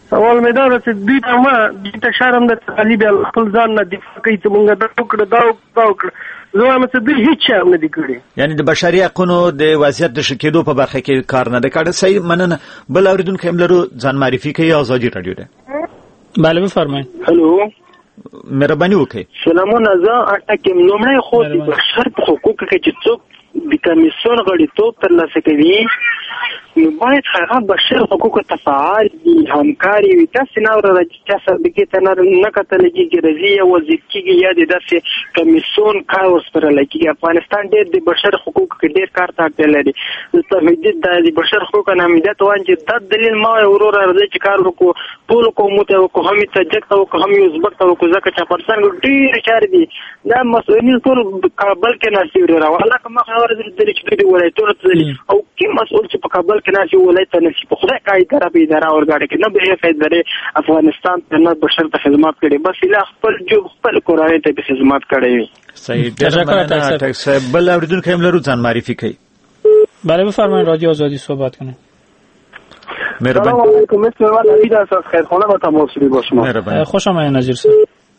سوال مې دا چې دوی ته شرم د طالب خپل ځان نه دفاع کوي چې موږ دا وکړو زه وایم چې دوی هیڅ شرم نه دي کړی. یعنی د بشري حقوقو د وضعیت د ښه کېدو په برخه کې کار نه دی کړی. صحیح، مننه. بل اوریدونکي هم لرو، ځان معرفي کوي. ازادي رادیو ده. بله بفرمایئ. هلو، مهرباني وکړئ. سلامونه. زه اټکم لومړی خو د بشر په حقوقو کې چې څوک د کمیسیون غړیتوب ترلاسه کوي نو باید هغه بشر حقوقو ته فعال وي، همکاري وي. داسې نه ورته چې چا سربګي ته نه کتل کېږي راځي یا وظیف کېږي یا د داسې کمیسیون کار ورسپارلی کېږي. افغانستان ډېر د بشر حقوقو کې ډېر کار ته اړتیا لري. د بشر حقوقو نامیدیت وایم چې دا دلیل ما وایي وروره راځئ چې کار وکړو، ټولو قومو ته وکړو، هم یې تاجک ته وکړو، هم یې ازبک ته وکړو، ځکه چې افغانستان کې ډېرې چارې دي. دا مسؤلین ټول کابل کې ناست دي وروره. والله که مخ ورځي چې دوی ولایتونو ته ځي او کوم مسؤل چې په کابل کې ناست وي ولایت ته نه شي، په خدای کا اداره به اداره ورګاډي کې نه به یې ادارې افغانستان ته نه بشر ته خدمات کړي، بس لا خپل کورنۍ ته به خدمات کړي وي. صحیح. ډېر صاحب. بل اوریدونکي هم لرو، ځان معرفي کوي. بله بفرمایید. رادیو آزادی صحبت کنید. مهربانی. سلام علیکم. اسم من نوید است از خیرخانه با تماس با شما. مهربانی. خوش آمدید نظیر صاحب.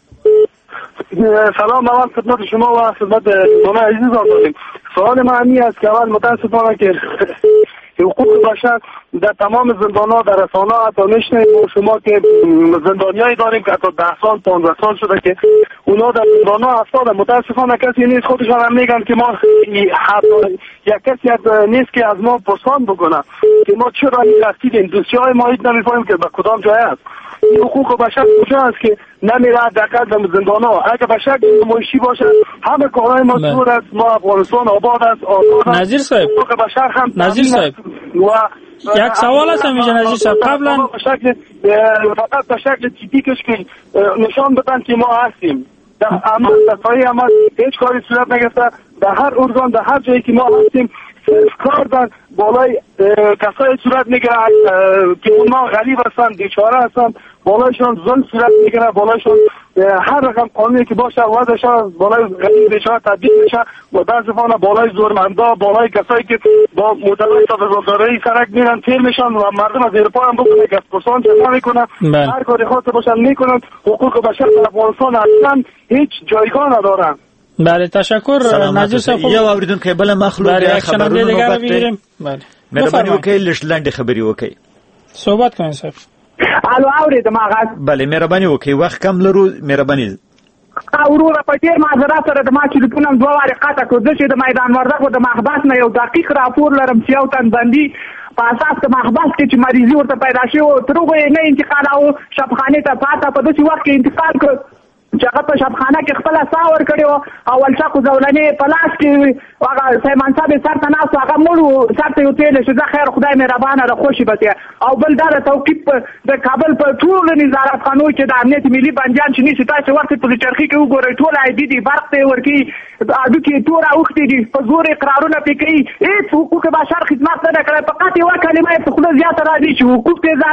سلام اول خدمت شما و خدمت دوستان عزیز داریم. سوال من این است که اول متاسفانه که حقوق بشر در تمام زندان‌ها در رسانه‌ها حتی میشنویم شما که زندانیایی داریم که حتی 10 سال 15 سال شده که اونا در زندان‌ها افتاده. متاسفانه کسی نیست، خودشان هم میگن که ما حتی یک کسی نیست که از ما پرسان بکنه که ما چرا این رفتیم. دوستی‌های ما هیچ نمی‌فهمیم که به کدام جای است. این حقوق بشر کجا است که نمیره دقیقاً در زندان‌ها. اگه بشر نمایشی باشه همه کارهای ما دور است، ما افغانستان آباد است. نظیر صاحب، حقوق بشر هم نظیر صاحب یک سوال است اینجا نظیر صاحب. قبلا فقط به شکل تیپیکش که نشان بدن که ما هستیم. اما دفاعی اما هیچ کاری صورت نگرفته. در هر ارگان در هر جایی که ما هستیم کار در بالای کسای صورت میگیره که اونا غریب هستن، بیچاره هستن، بالایشان ظلم صورت میگیره، بالایشان هر رقم قانونی که باشه وضعشان بالای غریب بیچاره تبدیل میشه و متاسفانه بالای زورمندا، بالای کسایی که با مدلای تابعدارایی سرک میرن تیر میشن و مردم از زیر پا هم بکنه که از پرسان جمع میکنن، هر کاری خواسته باشن میکنن. حقوق بشر در افغانستان اصلا هیچ جایگاه ندارن. بله تشکر نظیر صاحب. یو اوریدونکي بل مخلوق خبرونه بغیر. بله مهرباني وکړئ لږ لاندې خبري وکړئ. صحبت کوئ صاحب. الو اوریدم آغاز. بله مهرباني وکړئ، وخت کم لرو. مهرباني. وروره په ډېر معذرت سره د ما ټلیفون هم 2 واره قطع کړ. زه چې د میدان وردګو د محبس نه یو دقیق راپور لرم چې یو تن بندي په اساس د محبس کې چې مریضي ورته پیدا شوې وه تر هغو یې نه انتقالوه شبخانې ته، پاته په داسې وخت کې انتقال کړ چې هغه په شبخانه کې خپله ساه ورکړې وه. اول شاخو زولنې په لاس کې هغه سیمان صاحب یې سر ته ناست و، هغه مړ و، سر ته یې وتویلی شو. زه خیر خدای مهربانه ده خوشي به دی. او بل دا د توقیف د کابل په ټولو نظارتخانو کې د امنیت ملي بندیان چې نیسي، تاسې ورته پلچرخي کې وګورئ ټول عیدي دي، برق ته یې ورکوي، هډوکي یې توره اوښتې دي، په زور اقرارونه پرې کوي. هېڅ حقوق بشر خدمت نه ده کړی. فقط یوه کلمه یې په خوله زیاته راځي چې حقوق